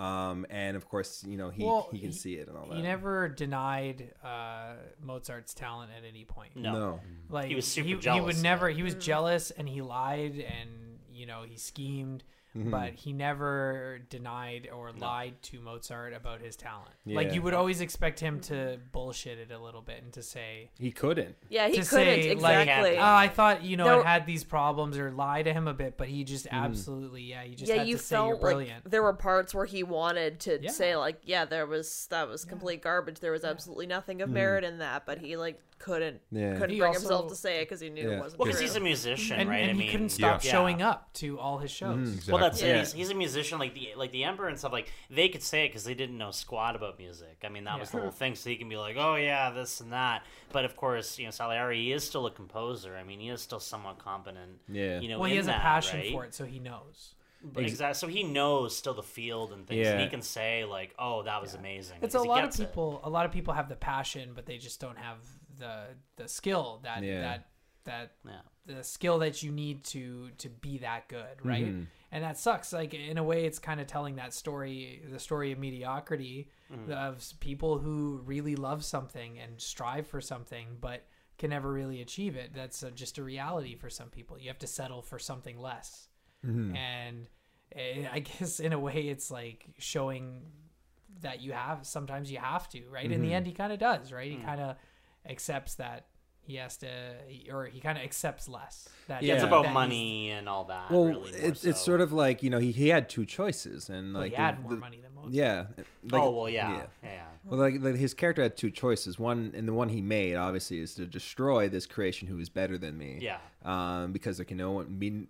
And of course, you know, he can see it and all that.
He never denied Mozart's talent at any point.
No.
Like
he was super
he
jealous.
would never. He was jealous and he lied and you know he schemed. But he never denied or lied to Mozart about his talent. Like
Yeah.
you would always expect him to bullshit it a little bit and to say,
He couldn't.
Yeah, he
to
couldn't
say,
exactly.
I thought you know
There-
it had these problems, or lie to him a bit, but he just absolutely you just had
you
to say you're
felt like
brilliant.
there were parts where he wanted to
Yeah.
say like, that was complete garbage. There was absolutely nothing of merit in that, but he like couldn't
Yeah.
couldn't
He
bring
also-
himself to say it because he knew
Yeah.
it wasn't
Well,
true.
because he's a musician,
and,
right?
and
I
he
mean,
couldn't stop
yeah.
showing up to all his shows.
Exactly.
Well, that's
Yeah.
it. He's a musician, like the emperor and stuff. Like they could say it because they didn't know squat about music. I mean, that was the whole thing. So he can be like, "Oh yeah, this and that." But of course, you know, Salieri he is still a composer. I mean, he is still somewhat competent.
Yeah.
You know,
Well, he
in
has a
that,
passion
right?
for it, so he knows.
But exactly. So he knows still the field and things.
Yeah.
And he can say like, "Oh, that was amazing."
It's
because
a
he
lot of
gets it.
people. A lot of people have the passion, but they just don't have the skill that
Yeah.
that
Yeah.
the skill that you need to be that good, right?
Mm-hmm.
And that sucks. Like in a way, it's kind of telling that story, the story of mediocrity of people who really love something and strive for something, but can never really achieve it. That's just a reality for some people. You have to settle for something less, and I guess in a way, it's like showing that sometimes you have to, right? In the end, he kind of does, right? He kind of accepts that he has to, or he kind of accepts less. That
Yeah.
It's
that
about
he's-
money and all that.
Well,
really, more
it's
so.
sort of like, you know, he had two choices, and
Well,
like
he had more money than most.
Yeah. Like,
Oh well, yeah.
Well, like his character had two choices. One, and the one he made, obviously, is to destroy this creation who is better than me.
Yeah.
Because like, you know,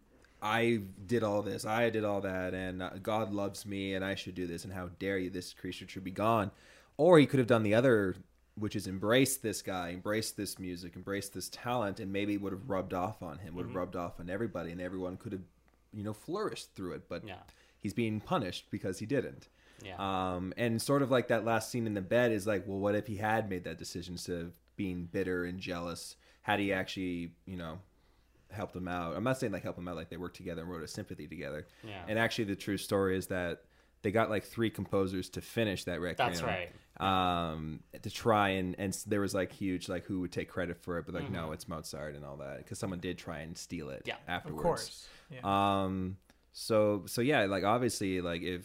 I did all this, I did all that, and God loves me, and I should do this, and how dare you? This creature should be gone. Or he could have done the other, which is embrace this guy, embrace this music, embrace this talent, and maybe it would have rubbed off on him, would have rubbed off on everybody, and everyone could have, you know, flourished through it. But
Yeah.
he's being punished because he didn't.
Yeah.
And sort of like that last scene in the bed is like, well, what if he had made that decision instead of being bitter and jealous? Had he actually, you know, helped him out? I'm not saying like help him out, like they worked together and wrote a symphony together.
Yeah.
And actually, the true story is that they got like 3 composers to finish that requiem.
That's right.
To try and there was like huge like who would take credit for it, but like no, it's Mozart and all that because someone did try and steal it.
Yeah, of
afterwards.
Of course. Yeah.
So yeah, like obviously, like if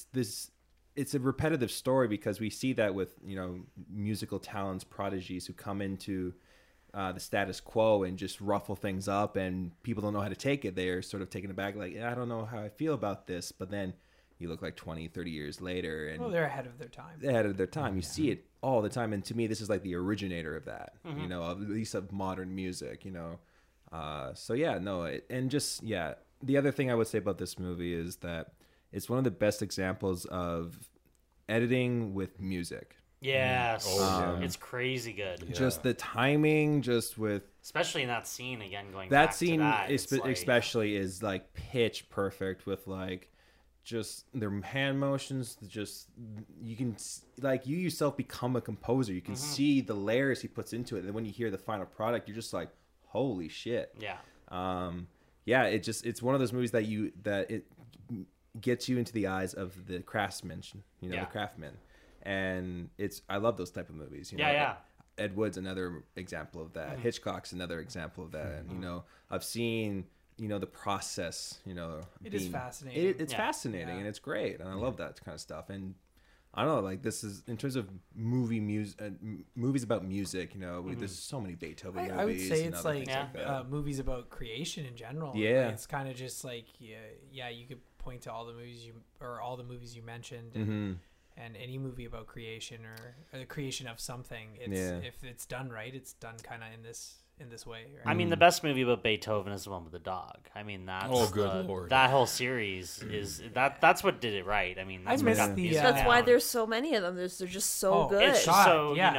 it's a repetitive story because we see that with, you know, musical talents, prodigies who come into the status quo and just ruffle things up, and people don't know how to take it. They're sort of taken aback, like, I don't know how I feel about this. But then you look like 20, 30 years later, and
Well, they're ahead of their time.
they're ahead of their time. You see it all the time, and to me, this is like the originator of that. You know, at least of modern music. You know, so yeah, no, and just yeah. The other thing I would say about this movie is that it's one of the best examples of editing with music.
Yes.
Oh, yeah.
It's crazy good.
Just the timing, just with
Especially in that scene again. Going
that
back
scene,
to that, it's like-
especially is like pitch perfect with like just their hand motions. Just you can like you yourself become a composer. You can see the layers he puts into it, and then when you hear the final product, you're just like, holy shit.
Yeah.
Yeah, it's one of those movies that it gets you into the eyes of the craftsman, you know,
Yeah.
the craftsman, and I love those type of movies. You know?
Yeah, yeah.
Ed Wood's another example of that. Hitchcock's another example of that. And, you know, I've seen, you know, the process. You know,
It is fascinating.
It's
Yeah.
fascinating and it's great, and I love that kind of stuff. And I don't know, like this is in terms of movies about music. You know, there's so many Beethoven movies.
I would say
and
it's
other
like
things that.
movies about creation in general.
Yeah.
Like, it's kind of just like yeah, you could point to all the movies you mentioned,
Mm-hmm.
and any movie about creation or the creation of something. It's
Yeah.
if it's done right, it's done kind of in this way. Right?
I mean, the best movie about Beethoven is the one with the dog. I mean, that's
Oh, good Lord.
That whole series is that's what did it right. I mean, that's
I
what
miss
got
the,
music
That's why
down.
there's so many of them. They're just so
Oh,
good.
It's
God,
just so
yeah.
you know.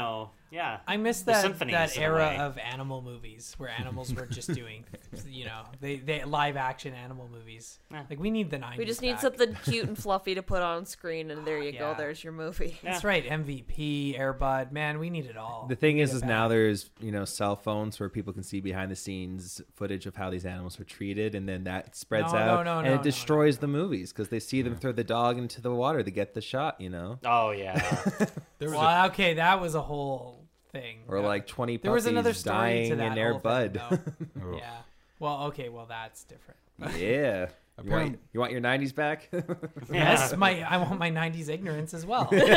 Yeah.
I miss
The
that
symphonies, in a
era
way.
of animal movies where animals were just doing, they live action animal movies.
Yeah.
Like we need the 90s.
We just need
back.
something cute and fluffy to put on screen, and there you go.
Yeah.
There's your movie.
That's right. MVP, Airbud, man, we need it all.
The thing
We
is
need it
now
back.
there's cell phones where people can see behind the scenes footage of how these animals were treated, and then that spreads out and it destroys the movies because they see them throw the dog into the water to get the shot.
Oh yeah.
Well, okay, that was a whole thing.
Or like 20
There was another
puppies
story
dying
to that
in Air
whole
Bud.
thing, though. Yeah. Well, okay. Well, that's different.
Yeah. You want your 90s back?
Yes, I want my 90s ignorance as well.
It's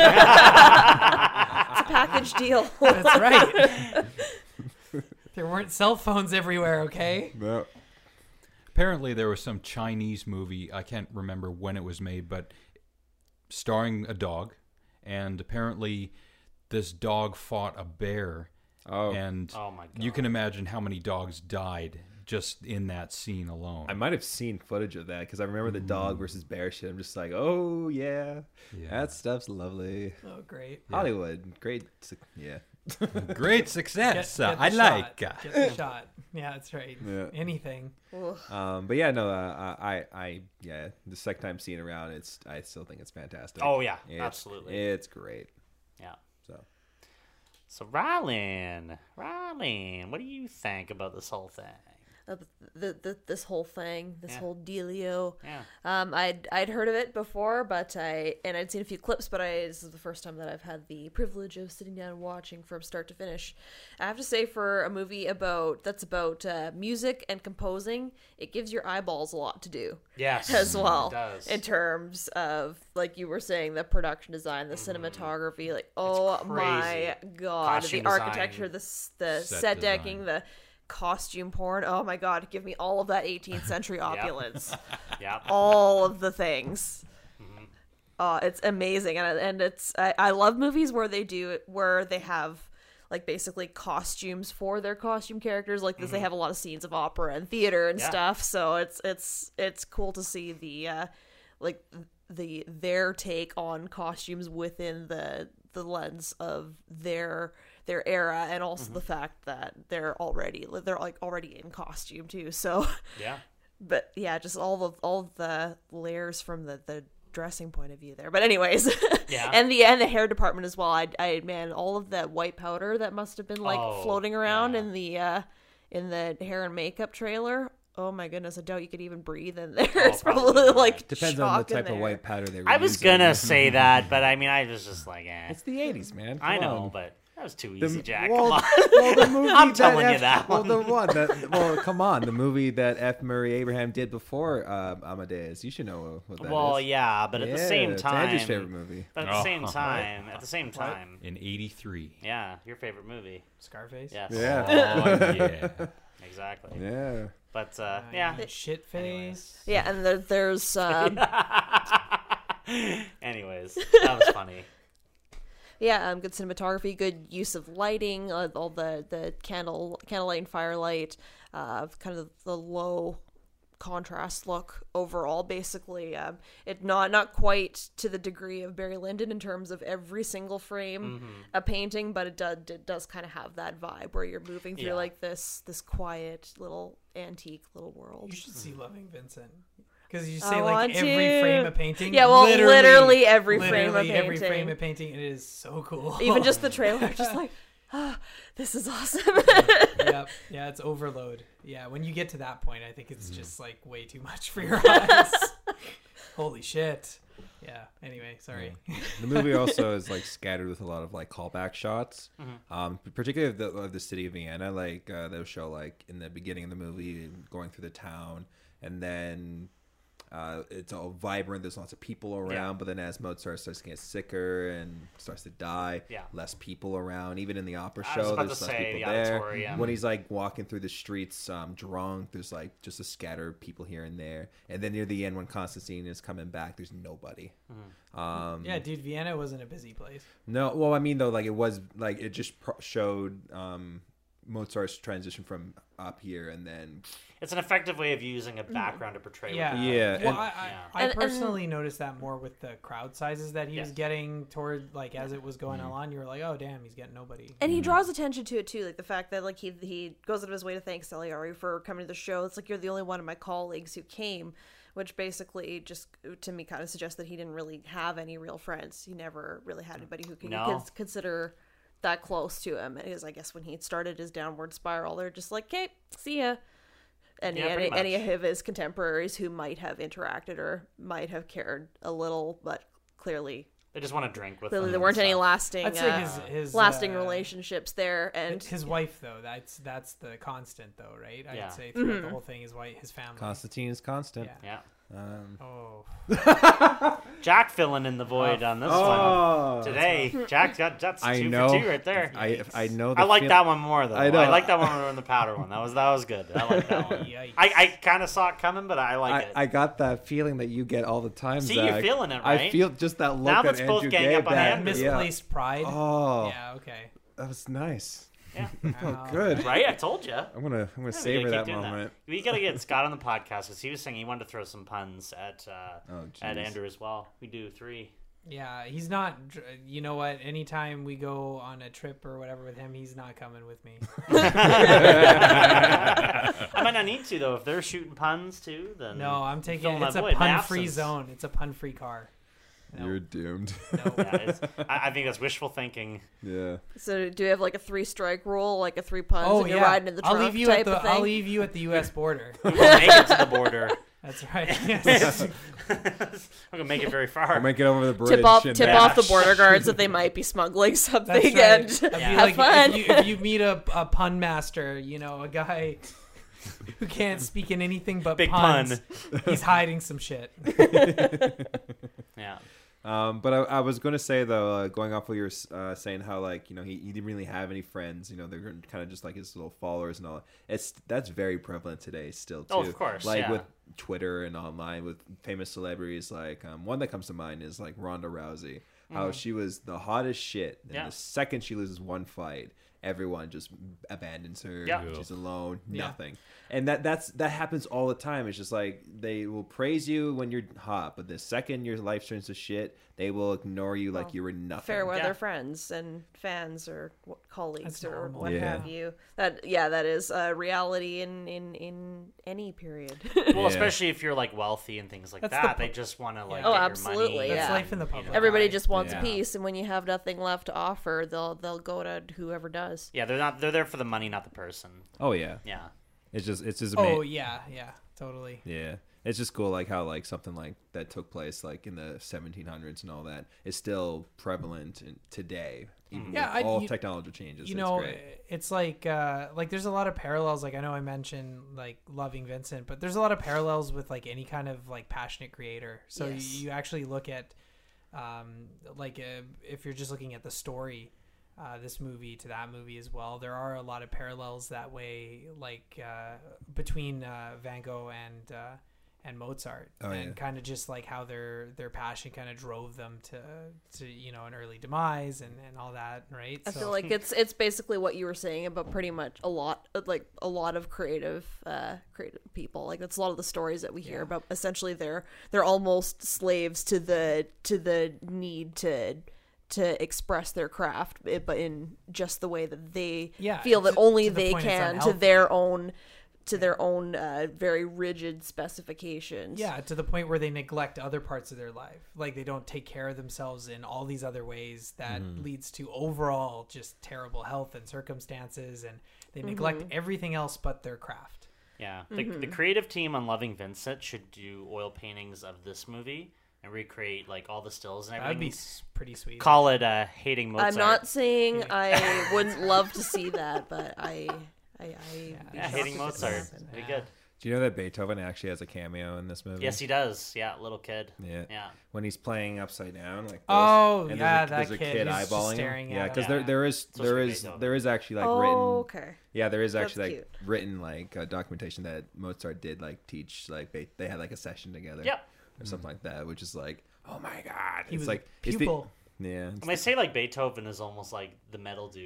a package deal.
That's right. There weren't cell phones everywhere, okay?
No.
Apparently, there was some Chinese movie. I can't remember when it was made, but starring a dog, and apparently, this dog fought a bear.
Oh.
And
Oh my God.
you can imagine how many dogs died just in that scene alone.
I might have seen footage of that because I remember the dog versus bear shit. I'm just like, oh, yeah. That stuff's lovely.
Oh, great.
Hollywood. Great. Yeah.
Great success.
Get the
I
shot.
like.
Get the shot. Yeah, that's right.
Yeah.
Anything.
But yeah, no, the second time seeing it around, I still think it's fantastic.
Oh yeah,
It's-
absolutely.
It's great.
Yeah.
So
So Rylan, what do you think about this whole thing?
This whole thing, this whole dealio.
Yeah.
I'd heard of it before, but I'd seen a few clips, but this is the first time that I've had the privilege of sitting down and watching from start to finish. I have to say, for a movie that's about music and composing, it gives your eyeballs a lot to do.
Yes.
As well,
It does.
in terms of, like you were saying, the production design, the cinematography, like, oh my god,
Costume
the architecture,
design.
the set decking,
design.
the costume porn. Oh my god, give me all of that 18th century opulence.
Yeah.
All of the things. It's amazing, and it's I love movies where they have like basically costumes for their costume characters like this. They have a lot of scenes of opera and theater and stuff, so it's cool to see their take on costumes within the lens of their era, and also the fact that they're already in costume too. So
Yeah.
but yeah, just all of the layers from the dressing point of view there. But anyways,
Yeah.
and the hair department as well. I man, all of that white powder that must have been floating around
yeah.
in the hair and makeup trailer. Oh my goodness, I doubt you could even breathe in there.
Oh,
It's probably
probably not.
like
depends on the
chalk in
type of
there.
white powder they were
I was
using.
gonna say that, but I mean, I was just like,
It's the 80s, man.
I
Come
know,
on.
but that was too easy, Jack.
Well,
Come on.
well, the movie
I'm telling you that
Well,
one.
the one that. Well, come on, the movie that F. Murray Abraham did before Amadeus. You should know what that is.
Well, yeah, but at the same
it's
time,
Andrew's favorite movie.
But at the same time,
In 83.
yeah, your favorite movie.
Scarface.
Yes.
Yeah.
Oh, yeah.
Exactly.
Yeah.
But
You
yeah.
mean shit face.
Yeah, and there's
Anyways, that was funny.
yeah, good cinematography, good use of lighting, all the candlelight and firelight, kind of the low contrast look overall. Basically, it not quite to the degree of Barry Lyndon in terms of every single frame a painting, but it does kind of have that vibe where you're moving through
Yeah.
like this quiet little antique little world.
You should see Loving Vincent. Because you
I
say
want
like every
to.
frame of painting.
Yeah, well, literally every frame of
Every
painting.
frame of painting. It is so cool.
Even just the trailer, just like, this is awesome.
Yep. Yeah, it's overload. Yeah, when you get to that point, I think it's just like way too much for your eyes. Holy shit. Yeah. Anyway, sorry.
The movie also is like scattered with a lot of like callback shots, particularly of the city of Vienna. Like they'll show like in the beginning of the movie going through the town, and then it's all vibrant. There's lots of people around,
Yeah.
but then as Mozart starts to get sicker and starts to die, less people around. Even in the opera
I was
show,
about
there's
to
less
say,
people
the
there.
auditorium.
When he's like walking through the streets drunk, there's like just a scatter of people here and there. And then near the end, when Constantine is coming back, there's nobody.
Yeah, dude, Vienna wasn't a busy place.
No, well, I mean though, like it was like it just showed, Mozart's transition from up here and then
It's an effective way of using a background to portray.
Yeah.
what
Yeah,
Well,
and-
I
And-
personally noticed that more with the crowd sizes that he was
Yes.
getting toward, like, as it was going along. You were like, oh, damn, he's getting nobody.
And he draws attention to it too, like the fact that like he goes out of his way to thank Salieri for coming to the show. It's like you're the only one of my colleagues who came, which basically just to me kind of suggests that he didn't really have any real friends. He never really had anybody who could consider that close to him. Because I guess when he started his downward spiral, they're just like, "Okay, see ya." And
Yeah, pretty
any
much.
of his contemporaries who might have interacted or might have cared a little, but clearly
They just want to drink with
there
them
weren't
and
any
stuff.
lasting
I'd say his
lasting
uh,
relationships there. And
His wife, though, that's the constant, though, right?
Yeah.
I'd say throughout the whole thing, his wife, his family.
Constantine is constant.
Yeah.
Yeah.
Oh.
Jack filling in the void on this
Oh,
one today. Jack got that's
I
2
know.
for 2 right there.
I know.
I like that one more though.
I know.
I like that one more than the powder one. That was good. I like that one.
Yikes.
I kind of saw it coming, but I like it.
I got that feeling that you get all the time.
See,
Zach.
you're feeling it,
I
right?
feel just that look
Now
at
let's both
Andrew
gang
gave
up on
that.
Andrew.
Misplaced pride.
Oh,
Yeah, okay.
that was nice.
Yeah.
Oh, good.
Right? I told you.
I'm gonna
Yeah, we
savor
gotta
that
keep doing
moment.
We gotta get Scott on the podcast because he was saying he wanted to throw some puns at
jeez.
Andrew as well. We do 3.
Yeah, he's not. You know what? Anytime we go on a trip or whatever with him, he's not coming with me.
I might not need to though. If they're shooting puns too, then
No, I'm taking.
Fill my
It's a
void, my
pun-free
absence.
zone. It's a pun-free car. No.
You're doomed.
No.
Yeah, I think that's wishful thinking.
Yeah.
so, do we have like a 3-strike rule, like a 3 puns,
Oh
and you're
yeah,
riding in the trunk
I'll leave you
type
at the.
of thing?
I'll leave you at the U.S. border.
We won't make it to the border.
That's right. Yes.
I'm gonna make it very far.
I'll make it over the bridge.
Tip off
and
the border guards that they might be smuggling something,
That's right.
and
I'd be
have
like,
fun.
if you meet a pun master, you know, a guy who can't speak in anything but
Big
puns,
pun.
he's hiding some shit.
Yeah.
But I was going to say though, going off what you were saying, how like he didn't really have any friends. They're kind of just like his little followers and all. That's very prevalent today still too.
Oh, of course,
Like
yeah.
with Twitter and online with famous celebrities. Like one that comes to mind is like Ronda Rousey. How she was the hottest shit. And
Yeah.
the second she loses one fight, everyone just abandons her.
Yeah.
She's alone.
Yeah.
Nothing. And that happens all the time. It's just like they will praise you when you're hot, but the second your life turns to shit, they will ignore you like you were nothing.
fair weather
Yeah.
friends and fans or colleagues
That's
or
normal.
what
Yeah.
have you. That is reality in any period.
Well,
Yeah.
especially if you're like wealthy and things like
That's
that,
the
they just want to like
Oh,
get
absolutely,
your money.
That's
yeah.
life in the public.
Everybody
eye.
just wants
Yeah.
a piece, and when you have nothing left to offer, they'll go to whoever does.
Yeah, they're there for the money, not the person.
Oh yeah.
Yeah.
It's just
Oh
amazing.
yeah, totally.
Yeah. It's just cool like how like something like that took place like in the 1700s and all that is still prevalent today. Even
Yeah,
with all
you-
technology changes.
You
It's
know,
great.
it's like there's a lot of parallels. Like I know I mentioned like loving Vincent, but there's a lot of parallels with like any kind of like passionate creator. So
Yes.
you actually look at if you're just looking at the story, this movie to that movie as well. There are a lot of parallels that way, like between Van Gogh and Mozart, and kind of just like how their passion kind of drove them to an early demise and all that, right?
I feel like it's basically what you were saying about pretty much a lot of creative people. Like that's a lot of the stories that we hear about. Essentially, they're almost slaves to the need to express their craft, but in just the way that they feel that only
to the
they
point it's
can, to
unhealthy.
their own very rigid specifications.
Yeah, to the point where they neglect other parts of their life. Like they don't take care of themselves in all these other ways that leads to overall just terrible health and circumstances, and they neglect everything else but their craft.
Yeah. The creative team on Loving Vincent should do oil paintings of this movie and recreate like all the stills and
That'd
everything.
be pretty sweet.
Call it Hating Mozart.
I'm not saying I wouldn't love to see that, but I
Yeah, Hating Mozart. Pretty good.
Do you know that Beethoven actually has a cameo in this movie?
Yes, he does. Yeah, little kid.
Yeah.
Yeah.
When he's playing upside down, like this,
Oh,
and
yeah,
there's
that
a
kid
kid
who's just
eyeballing
staring
him.
at
Yeah, because
him.
there is
Supposed to be Beethoven.
there is actually like
Oh,
written.
okay.
Yeah, there is
That's
actually like
cute.
written like documentation that Mozart did like teach like they had like a session together.
Yep.
Or something like that, which is like, oh my god,
He
it's
was
like
a
it's
pupil.
yeah.
And they say like Beethoven is almost like the metal dude.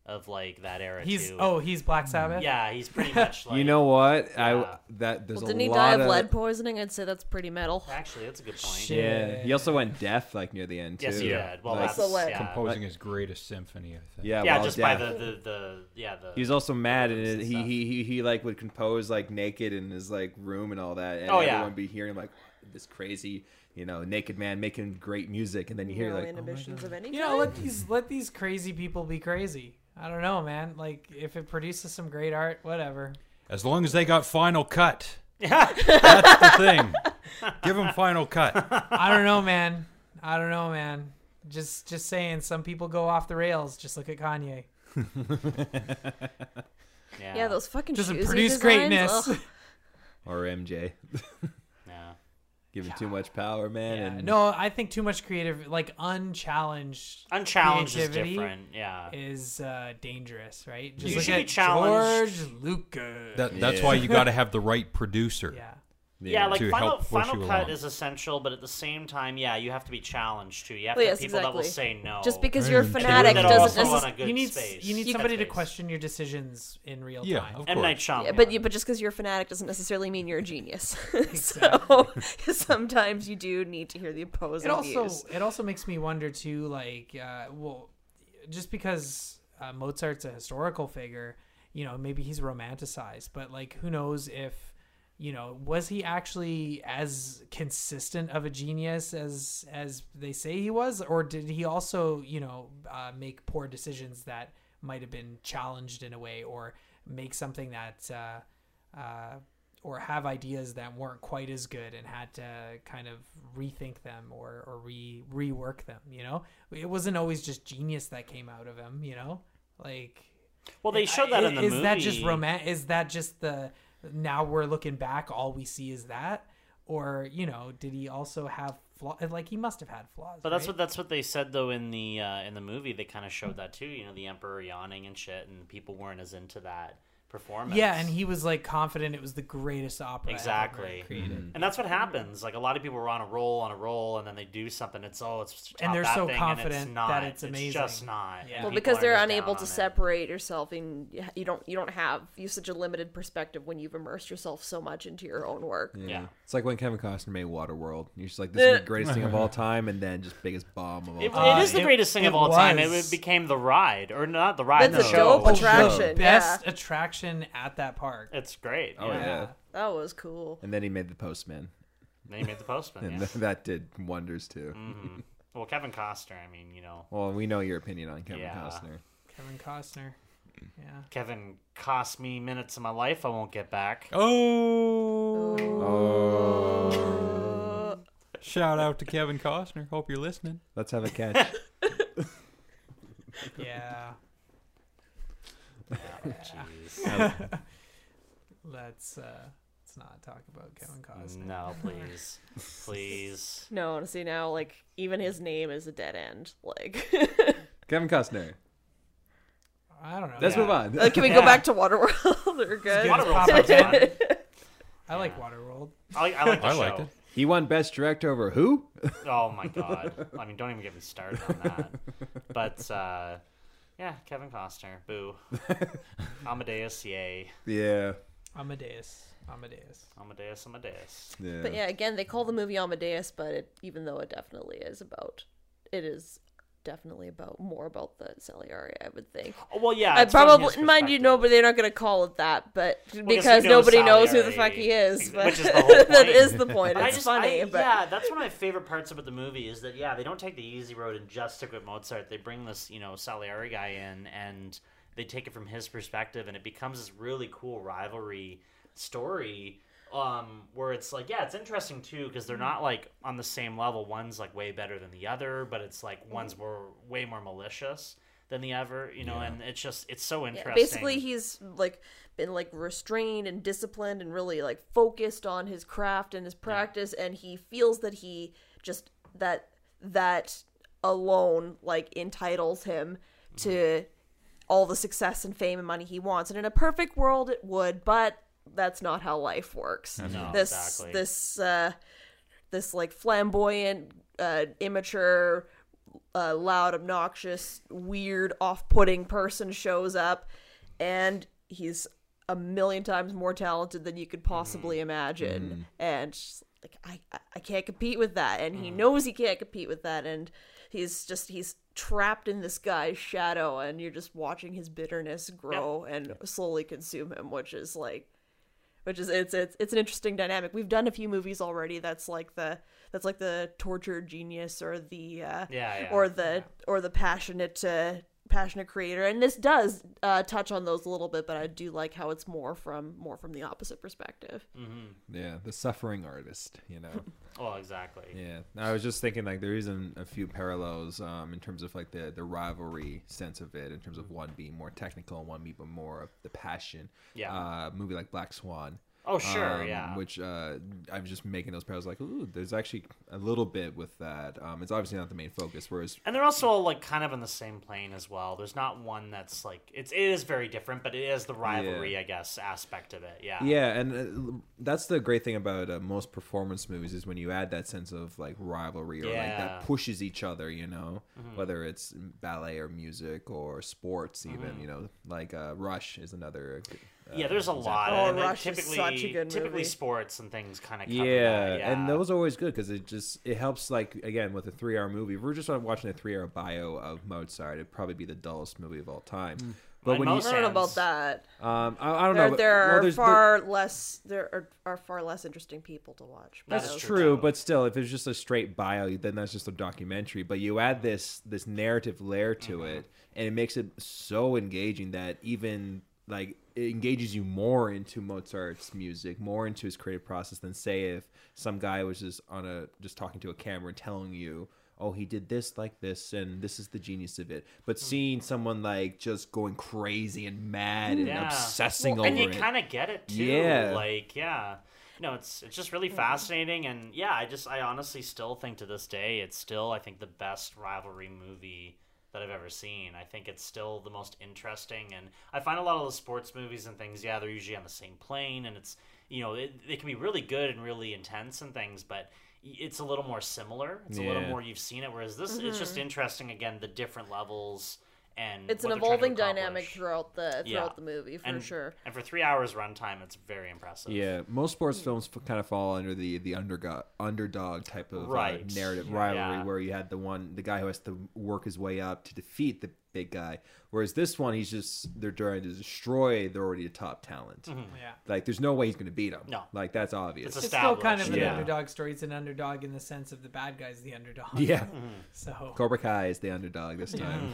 of like that era
He's
too.
he's Black Sabbath.
Yeah, he's pretty much like.
You know what?
Yeah.
There's
Didn't
a
he
lot
die of
of
lead poisoning? I'd say that's pretty metal.
Actually, that's a good point.
Shit.
Yeah, he also went deaf like near the end too.
Yes, he did. Well,
Like-
that's
Also lead.
yeah.
Composing his greatest symphony, I think.
Yeah,
Yeah,
while
just by
deaf.
the
He was also mad,
rhythms
and
and
he,
stuff.
he like would compose like naked in his like room and all that, and
Oh, yeah.
everyone would be hearing like this crazy, naked man making great music, and then you hear
No
like, oh my
inhibitions
God.
of any
You
kind.
know, let these crazy people be crazy. I don't know, man. Like, if it produces some great art, whatever.
As long as they got Final Cut. That's the thing. Give them Final Cut.
I don't know, man. Just saying, some people go off the rails. Just look at Kanye.
Yeah, those fucking
Doesn't
shoes he
produce
designs,
greatness.
ugh.
or MJ
Yeah.
giving too much power, man.
Yeah,
and
no, I think too much creative, like unchallenged
Unchallenged is
creativity
different. Yeah.
is dangerous, right?
You
look
should
at
be challenged.
George Lucas.
That's why you got to have the right producer.
Yeah.
Yeah, like
to
Final
help push
Final
you
Cut
along.
is essential, but at the same time, yeah, you have to be challenged too. You have
Well,
to have
yes,
people that will
exactly.
say no.
Just because you're a
And
fanatic
that
doesn't
also
necessarily.
want a good
You need
space.
you need
Head
somebody to
space.
question your decisions in real
Yeah,
time.
of
M. Night
course.
Shyamalan.
Yeah, but just because you're a fanatic doesn't necessarily mean you're a genius. So sometimes you do need to hear the opposing views.
It also makes me wonder too, like, just because Mozart's a historical figure, maybe he's romanticized, but like, who knows if, was he actually as consistent of a genius as they say he was, or did he also, make poor decisions that might have been challenged in a way, or make something that, or have ideas that weren't quite as good and had to kind of rethink them or rework them, It wasn't always just genius that came out of him, Like,
well, they showed that in the movie.
Is that just Is that just now we're looking back, all we see is that? Or, did he also have flaws? Like, he must have had flaws.
But
right?
that's what they said though in the movie. They kind of showed that too. The Emperor yawning and shit, and people weren't as into that performance.
Yeah, and he was like confident it was the greatest opera
Exactly.
ever created.
And that's what happens. Like a lot of people were on a roll, and then they do something. It's top
And they're
that
so
thing,
confident
and it's not.
that it's amazing.
It's just not.
Yeah.
And
Well,
people
because
are
they're
just
unable
down
to
on it.
separate yourself, and you don't have such a limited perspective when you've immersed yourself so much into your own work.
Yeah.
It's like when Kevin Costner made Waterworld. You're just like, this is the greatest thing of all time, and then just biggest bomb of all time.
It is the greatest thing
it
of all time. It
was.
became the ride, or not the ride.
That's
the
a
show.
dope attraction.
Best
Yeah.
attraction at that park.
It's great.
Oh, yeah.
That was cool.
And then he made The Postman,
Then he made the Postman.
and
Yeah.
that did wonders too.
Mhm. Well, Kevin Costner. I mean,
Well, we know your opinion on Kevin
Yeah.
Costner.
Kevin Costner. Yeah.
Kevin cost me minutes of my life I won't get back.
Oh.
Oh.
Shout out to Kevin Costner. Hope you're listening.
Let's have a catch.
Yeah.
Jeez.
Let's not talk about Kevin Costner.
No, please, please.
No, see now, like even his name is a dead end. Like,
Kevin Costner.
I don't know.
Let's
Yeah.
move on.
can we go back to Waterworld? Or good?
Waterworld sounds fun.
I like Waterworld.
I like the
I
show.
liked it.
He won Best Director over who?
Oh my god. I mean, don't even get me started on that. But yeah, Kevin Costner. Boo. Amadeus. Yay.
Yeah.
Amadeus.
Amadeus.
Yeah.
But yeah, again, they call the movie Amadeus, but even though it is definitely about more about the Salieri, I would think.
Oh, well, yeah.
I
it's from
probably
his
mind you,
perspective.
nobody they're not going to call it that, but
Well,
because
who knows
nobody knows who the
Salieri?
fuck he is. But
Which is the whole point.
that is the point.
But
It's funny, but
yeah, that's one of my favorite parts about the movie is that they don't take the easy road and just stick with Mozart. They bring this Salieri guy in and they take it from his perspective, and it becomes this really cool rivalry story. Where it's like, it's interesting too because they're not like on the same level. One's like way better than the other, but it's like one's way more malicious than the other, and it's so interesting.
basically he's like been like restrained and disciplined and really like focused on his craft and his practice, and he feels that he just that alone like entitles him to all the success and fame and money he wants. And in a perfect world it would, but that's not how life works.
No,
This like flamboyant, immature, loud, obnoxious, weird, off-putting person shows up, and he's a million times more talented than you could possibly imagine, and like I can't compete with that, and he knows he can't compete with that, and he's trapped in this guy's shadow, and you're just watching his bitterness grow and slowly consume him, which is it's an interesting dynamic. We've done a few movies already that's like the tortured genius or the passionate creator, and this does touch on those a little bit, but I do like how it's more from the opposite perspective.
Yeah, the suffering artist, you know.
Oh, exactly.
Yeah, I was just thinking like there is a few parallels in terms of like the rivalry sense of it, in terms of one being more technical and one being more of the passion.
Yeah.
Movie like Black Swan.
Oh, sure, yeah.
Which I was just making those parallels, like, ooh, there's actually a little bit with that. It's obviously not the main focus, whereas...
And they're also all, like, kind of in the same plane as well. There's not one that's, like... It is very different, but it is the rivalry, I guess, aspect of it, yeah.
Yeah, and that's the great thing about most performance movies is when you add that sense of, like, rivalry or, like, that pushes each other, you know? Whether it's ballet or music or sports even, you know? Like, Rush is another...
there's a lot.
Oh,
and
Rush is such a good
typically
movie.
sports and things kind of cover
yeah,
that. Yeah,
and those are always good because it helps, like, again, with a 3-hour movie. If we're just watching a 3-hour bio of Mozart, it'd probably be the dullest movie of all time. But when
I don't know about that.
I don't know.
There are far less interesting people to watch.
That's
That's
true, but still, if it's just a straight bio, then that's just a documentary. But you add this narrative layer to it, and it makes it so engaging that even like it engages you more into Mozart's music, more into his creative process than say if some guy was just talking to a camera and telling you, oh, he did this like this, and this is the genius of it. But seeing someone like just going crazy and mad and obsessing over it,
and you kind of get it too.
Yeah.
Like, no, it's just really fascinating, and I honestly still think to this day it's still, I think, the best rivalry movie that I've ever seen. I think it's still the most interesting, and I find a lot of the sports movies and things, they're usually on the same plane, and it's, you know, they can be really good and really intense and things, but it's a little more similar. It's a little more you've seen it, whereas this it's just interesting, again, the different levels. And
it's an evolving dynamic throughout the movie, for sure.
And for 3 hours runtime, it's very impressive.
Yeah, most sports films kind of fall under the underdog type of narrative rivalry, where you had the guy who has to work his way up to defeat the big guy. Whereas this one, they're trying to destroy the already top talent.
Yeah.
Like there's no way he's going to beat him.
No,
like that's obvious.
It's
still kind of an underdog story. It's an underdog in the sense of the bad guy's the underdog.
Yeah.
So
Cobra Kai is the underdog this time.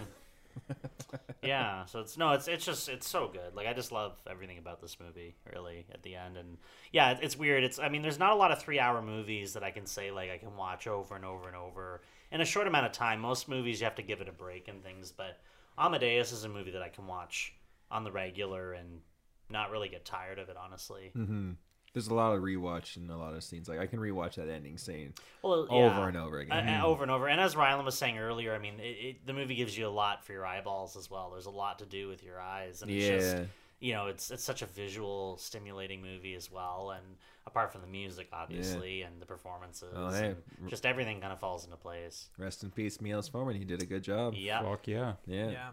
Yeah, so it's so good. Like, I just love everything about this movie, really, at the end. And yeah, it's weird. There's not a lot of 3-hour movies that I can say, like, I can watch over and over and over in a short amount of time. Most movies you have to give it a break and things, but Amadeus is a movie that I can watch on the regular and not really get tired of it, honestly.
There's a lot of rewatch and a lot of scenes. Like I can rewatch that ending scene
over
and over again.
Over and over. And as Rylan was saying earlier, I mean, the movie gives you a lot for your eyeballs as well. There's a lot to do with your eyes. And it's just, you know, it's such a visual, stimulating movie as well. And apart from the music, obviously, and the performances, just everything kind of falls into place.
Rest in peace, Milos Forman. He did a good job.
Yeah.
Fuck yeah.
Yeah.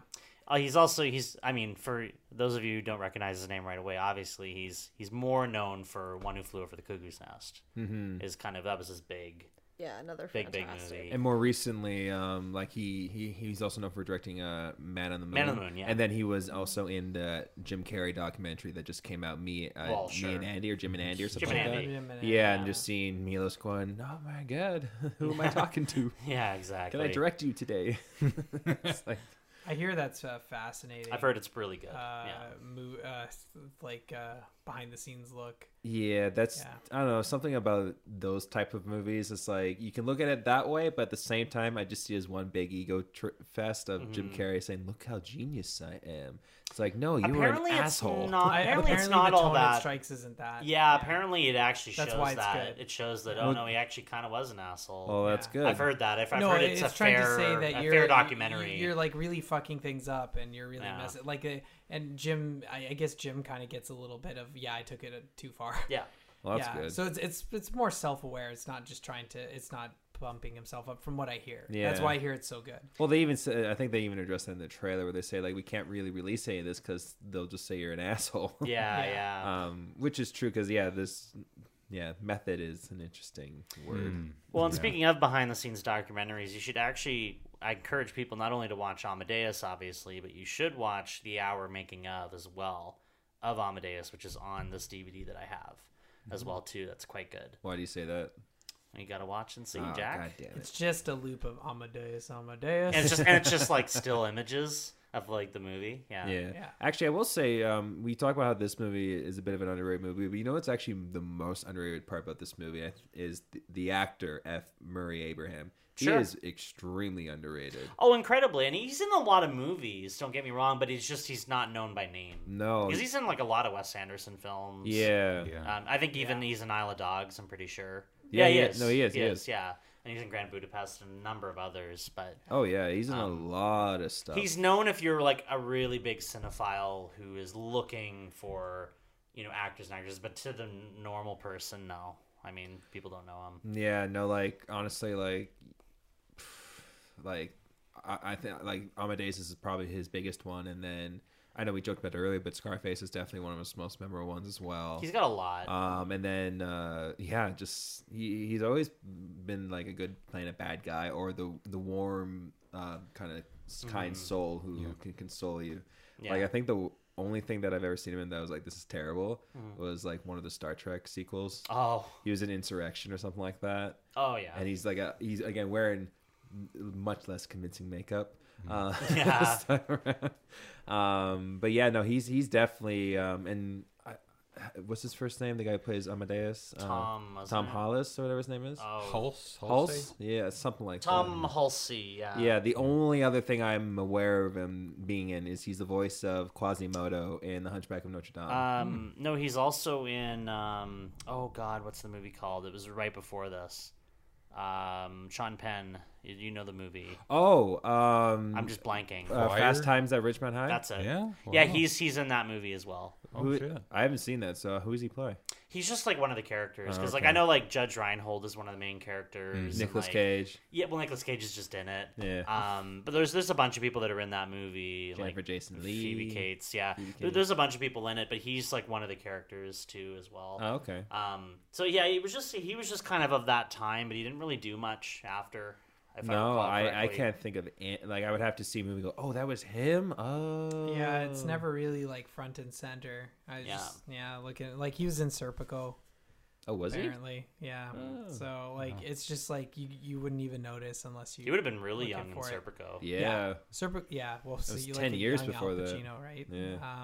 I mean, for those of you who don't recognize his name right away, obviously he's more known for One Who Flew Over the Cuckoo's Nest. That was his big
big
movie.
And more recently, like he's also known for directing Man on the Moon.
Man on the Moon, yeah.
And then he was also in the Jim Carrey documentary that just came out, Me and Andy, or Jim and Andy, or something like that. Yeah, and just seeing Milos going, oh my god, who am I talking to?
Yeah, exactly.
Can I direct you today? It's like,
I hear that's fascinating.
I've heard it's really good.
Behind the scenes look.
Yeah, I don't know, something about those type of movies. It's like you can look at it that way, but at the same time, I just see as one big ego fest of Jim Carrey saying, "Look how genius I am." It's like, no, you were an asshole.
Apparently, it's not all that.
It strikes isn't that.
Yeah, apparently it actually shows
that.
It shows that. Oh no, he actually kind of was an asshole.
Oh, that's good.
I've heard that. I've heard it's a fair documentary.
You're like really fucking things up, and you're really messing. And Jim, I guess Jim kind of gets a little bit of I took it too far.
Yeah.
Well, that's good.
So it's more self-aware. It's not just trying to. It's not bumping himself up from what I hear.
Yeah.
That's why I hear it's so good.
Well, they even say, I think they even addressed that in the trailer where they say like we can't really release any of this because they'll just say you're an asshole.
Yeah.
Which is true because method is an interesting word.
Well, and speaking of behind the scenes documentaries, you should actually, I encourage people not only to watch Amadeus, obviously, but you should watch the hour making of as well of Amadeus, which is on this DVD that I have as well too. That's quite good.
Why do you say that?
You gotta watch and see,
Oh,
Jack.
God damn it.
It's just a loop of Amadeus.
And it's just like still images of like the movie. Yeah.
Yeah. Actually, I will say, we talk about how this movie is a bit of an underrated movie, but you know what's actually the most underrated part about this movie is the actor F. Murray Abraham. He
Sure.
is extremely underrated.
Oh, incredibly. And he's in a lot of movies, don't get me wrong, but he's not known by name.
No.
Because he's in like a lot of Wes Anderson films.
Yeah.
I think even he's in Isle of Dogs, I'm pretty sure.
Yeah,
he
yeah.
is.
No, he is,
He
he
is,
is.
yeah. And he's in Grand Budapest and a number of others, but
Oh, yeah. He's in a lot of stuff.
he's known if you're like a really big cinephile who is looking for, actors and actresses, but to the normal person, no. I mean, people don't know him.
Yeah, no, like, honestly, I think, like, Amadeus is probably his biggest one, and then, I know we joked about it earlier, but Scarface is definitely one of his most memorable ones as well.
He's got a lot.
And then, he's always been, like, a good playing a bad guy, or the warm, kind soul who can console you.
Yeah.
Like, I think the only thing that I've ever seen him in that was like, this is terrible, was like one of the Star Trek sequels.
Oh.
He was in Insurrection or something like that.
Oh, yeah.
And he's he's again wearing much less convincing makeup.
Yeah.
This time around. But yeah, no, he's definitely what's his first name? The guy who plays Amadeus.
Tom
Hollis or whatever his name is.
Oh.
Hulse? Yeah, something like
Tom
that.
Halsey, yeah.
Yeah, the only other thing I'm aware of him being in is he's the voice of Quasimodo in The Hunchback of Notre Dame.
No, he's also in, oh God, what's the movie called? It was right before this. Sean Penn, you know the movie. I'm just blanking.
Fast Times at Ridgemont High?
That's it.
Yeah?
Yeah,
Wow.
he's in that movie as well.
Shit.
I haven't seen that, so who does he play?
He's just like one of the characters because
okay.
like I know like Judge Reinhold is one of the main characters. and,
Nicolas
like-
Cage.
Yeah, well, Nicolas Cage is just in it.
Yeah.
But there's a bunch of people that are in that movie.
Jennifer
like
Jason Leigh.
Phoebe Cates. Yeah,
Phoebe Cates.
there's a bunch of people in it, but he's like one of the characters too as well.
Oh, okay.
So yeah, he was just kind of that time, but he didn't really do much after. If I
No,
recall
I
correctly.
can't think of like I would have to see a movie and go, oh, that was him. Oh,
Yeah, it's never really like front and center. Looking like he was in Serpico.
Oh, was he?
Apparently, yeah.
Oh.
So like it's just like you wouldn't even notice unless you.
He would have been really
looking
young in
for it.
Serpico.
Yeah.
Serpico. Yeah, well, so
was
you
10
like a
years
young
before
Al
that.
Pacino, right?
Yeah.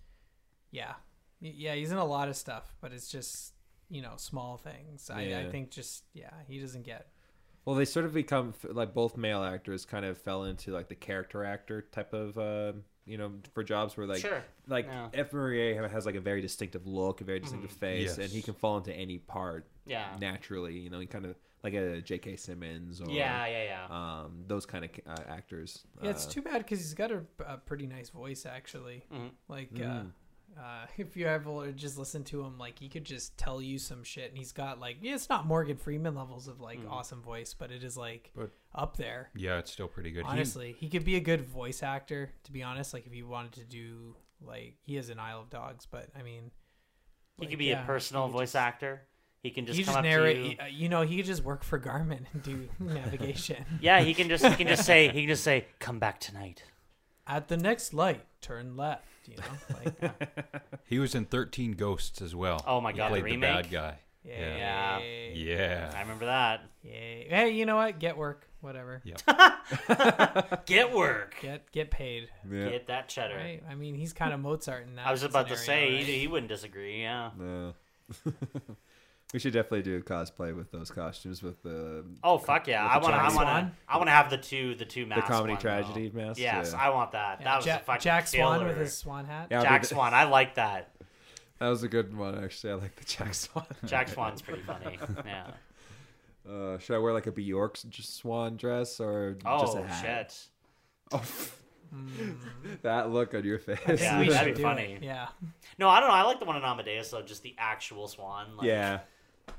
Yeah, he's in a lot of stuff, but it's just small things. I
Yeah.
think he doesn't get.
Well, they sort of become like both male actors kind of fell into like the character actor type of for jobs where like
Sure.
like
Yeah.
F. Murray has like a very distinctive look, a very distinctive face,
Yes.
and he can fall into any part
Yeah.
naturally. He kind of like a J.K. Simmons or
Yeah.
those kind of actors.
Yeah, it's too bad because he's got a pretty nice voice actually. Like if you ever just listen to him, like he could just tell you some shit, and he's got like it's not Morgan Freeman levels of like awesome voice, but it is like up there.
Yeah, it's still pretty good.
Honestly, he could be a good voice actor. To be honest, like if you wanted to do like he has an Isle of Dogs, but I mean,
He could be a personal voice actor. He can just
He
come
just
up
narrate.
to you.
He could just work for Garmin and do navigation.
Yeah, he can just say, "Come back tonight."
At the next light, turn left.
He was in 13 Ghosts as well.
Oh my
He
God, the
played
remake?
bad guy.
Yeah.
Yeah.
I remember that.
Yay. Hey, you know what? Get work. Whatever.
Get work.
Get paid.
Yeah.
Get that cheddar.
Right? I mean, he's kind of Mozart in that.
I was about to
scenario,
say
right?
he wouldn't disagree. Yeah.
No. We should definitely do a cosplay with those costumes with the.
Oh fuck yeah!
with the Chinese one?
I want to have the two masks.
The comedy
one,
tragedy
though.
mask.
Yes,
yeah.
I want that.
Yeah,
That was a fucking
Jack Swan
killer.
with his swan hat.
Yeah,
Jack Swan. I like that.
That was a good one, actually. I like the Jack Swan.
Jack Swan's pretty funny. Yeah.
Should I wear like a Bjork swan dress or just
Oh
a hat?
shit.
Oh, that look on your face.
Yeah,
we
that'd
should
be
do
funny.
it. Yeah.
No, I don't know. I like the one in Amadeus though. Just the actual swan. Like,
Yeah.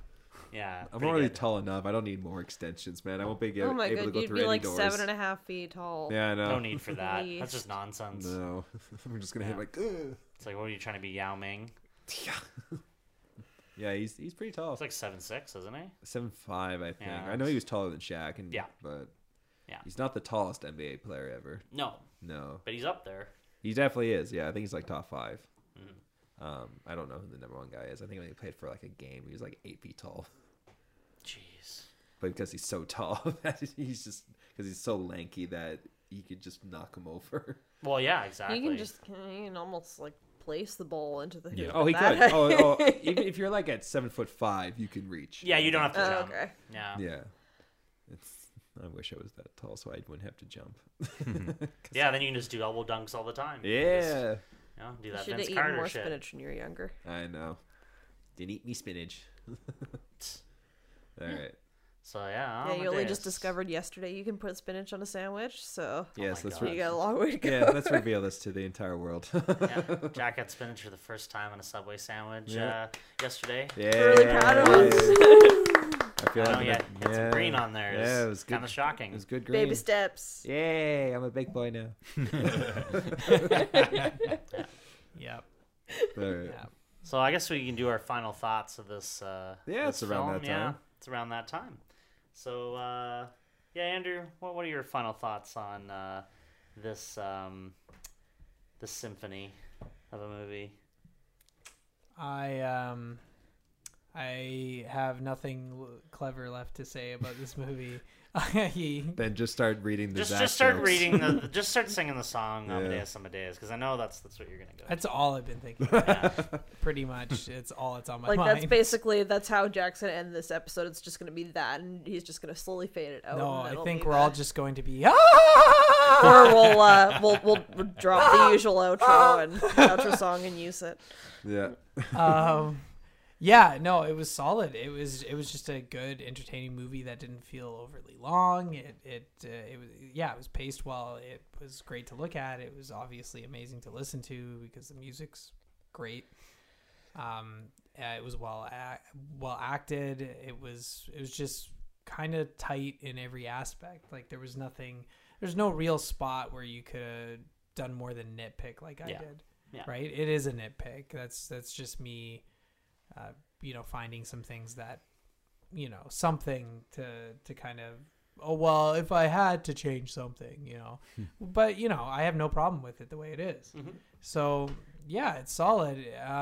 Yeah,
I'm
pretty
already
good.
tall enough. I don't need more extensions, man. I won't be
Oh my
able to
god,
go
you'd
through
be
any
like
doors.
7.5 feet tall.
Yeah, I know.
No need for that.
Least.
That's just nonsense.
No, I'm just gonna
Yeah.
hit like. Ugh.
It's like, what are you trying to be, Yao Ming?
Yeah, he's pretty tall.
It's like 7'6", isn't he?
7'5", I think.
Yeah,
I know he was taller than Shaq,
Yeah.
but
Yeah.
he's not the tallest NBA player ever.
No,
No,
but he's up there.
he definitely is. Yeah, I think he's like top 5.
Mhm.
I don't know who the number 1 guy is. I think when he played for like a game, he was like 8 feet tall.
Jeez.
But because he's so tall, he's just because he's so lanky that you could just knock him over.
Well, yeah, exactly.
You can almost like place the ball into the hoop.
Yeah.
Oh, he
with
could.
that.
Oh, even if you're like at 7'5", you can reach.
Yeah, you don't have to
Oh,
jump.
okay.
Yeah.
Yeah. I wish I was that tall so I wouldn't have to jump.
Yeah, then you can just do double dunks all the time.
Yeah.
You know, do
You
that
should have
Vince
eaten
Carter
more
shit.
spinach when you were younger.
I know. Didn't eat me spinach. All right.
So yeah.
Yeah, you only just
Amadeus.
discovered yesterday you can put spinach on a sandwich, so
Yes,
my
let's.
God.
you got a long way to go.
Yeah, let's reveal this to the entire world.
Yeah, Jack had spinach for the first time on a Subway sandwich
Yeah.
yesterday.
Yeah.
Really proud of us.
I feel
I know
like
you had some green on there.
Yeah, it was
kind of
good.
shocking.
It was good green.
Baby steps.
Yay! I'm a big boy now.
Yep.
All right.
Yeah.
So I guess we can do our final thoughts of this.
Yeah,
this
it's around
film.
that
Yeah,
time.
it's around that time. So yeah, Andrew, what are your final thoughts on this this symphony of a movie?
I have nothing clever left to say about this movie.
Then just start reading the Zach
Just start
jokes.
reading the just start singing the song
Yeah.
Amadeus, because I know that's what you're gonna go.
That's all I've been thinking.
Yeah.
Pretty much, it's on my
Like
mind.
that's how Jack's gonna end this episode. It's just gonna be that, and he's just gonna slowly fade it out.
No,
and
I
that'll
think
be
we're all
that.
just going to be.
Or we'll drop the usual outro and outro song and use it.
Yeah.
Yeah, no, it was solid. It was just a good, entertaining movie that didn't feel overly long. It was paced well. It was great to look at. It was obviously amazing to listen to because the music's great. It was well acted. It was just kind of tight in every aspect. Like there's no real spot where you could have done more than nitpick like I did.
Yeah.
Right? It is a nitpick. That's just me. Finding some things that, something to kind of, if I had to change something, but, I have no problem with it the way it is.
Mm-hmm.
So, yeah, it's solid.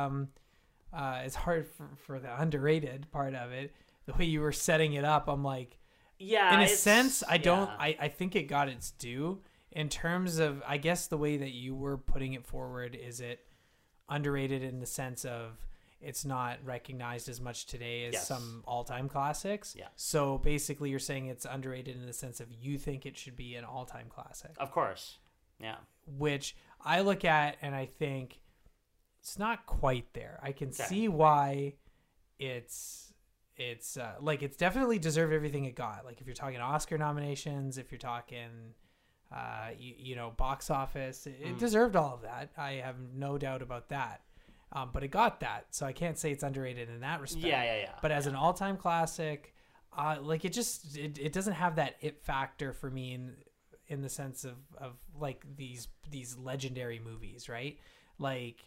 It's hard for the underrated part of it. The way you were setting it up, I'm like,
Yeah,
in a
it's-
sense, I don't,
yeah.
I think it got its due in terms of, I guess the way that you were putting it forward, is it underrated in the sense of, it's not recognized as much today as
Yes.
some all-time classics.
Yeah.
So basically you're saying it's underrated in the sense of you think it should be an all-time classic,
Of course. Yeah.
which I look at and I think it's not quite there. I can
Okay.
see why it's definitely deserved everything it got. Like if you're talking Oscar nominations, if you're talking box office, it deserved all of that. I have no doubt about that. But it got that, so I can't say it's underrated in that respect.
Yeah.
But as an all-time classic, it doesn't have that it factor for me in the sense of like these legendary movies, right? Like,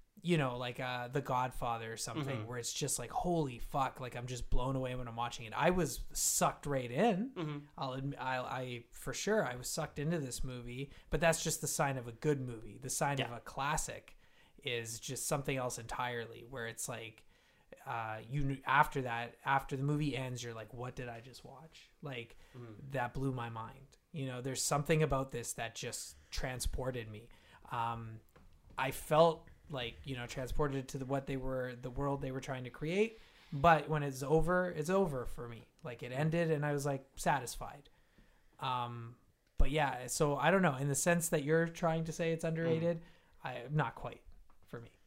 The Godfather or something, where it's just like, holy fuck, like I'm just blown away when I'm watching it. I was sucked right in. I for sure I was sucked into this movie, but that's just the sign of a good movie. The sign of a classic is just something else entirely, where it's like after the movie ends, you're like, what did I just watch? Like that blew my mind. There's something about this that just transported me. I felt like, transported to the world they were trying to create, but when it's over for me. Like it ended and I was like satisfied. But yeah, so I don't know, in the sense that you're trying to say it's underrated, not quite for me.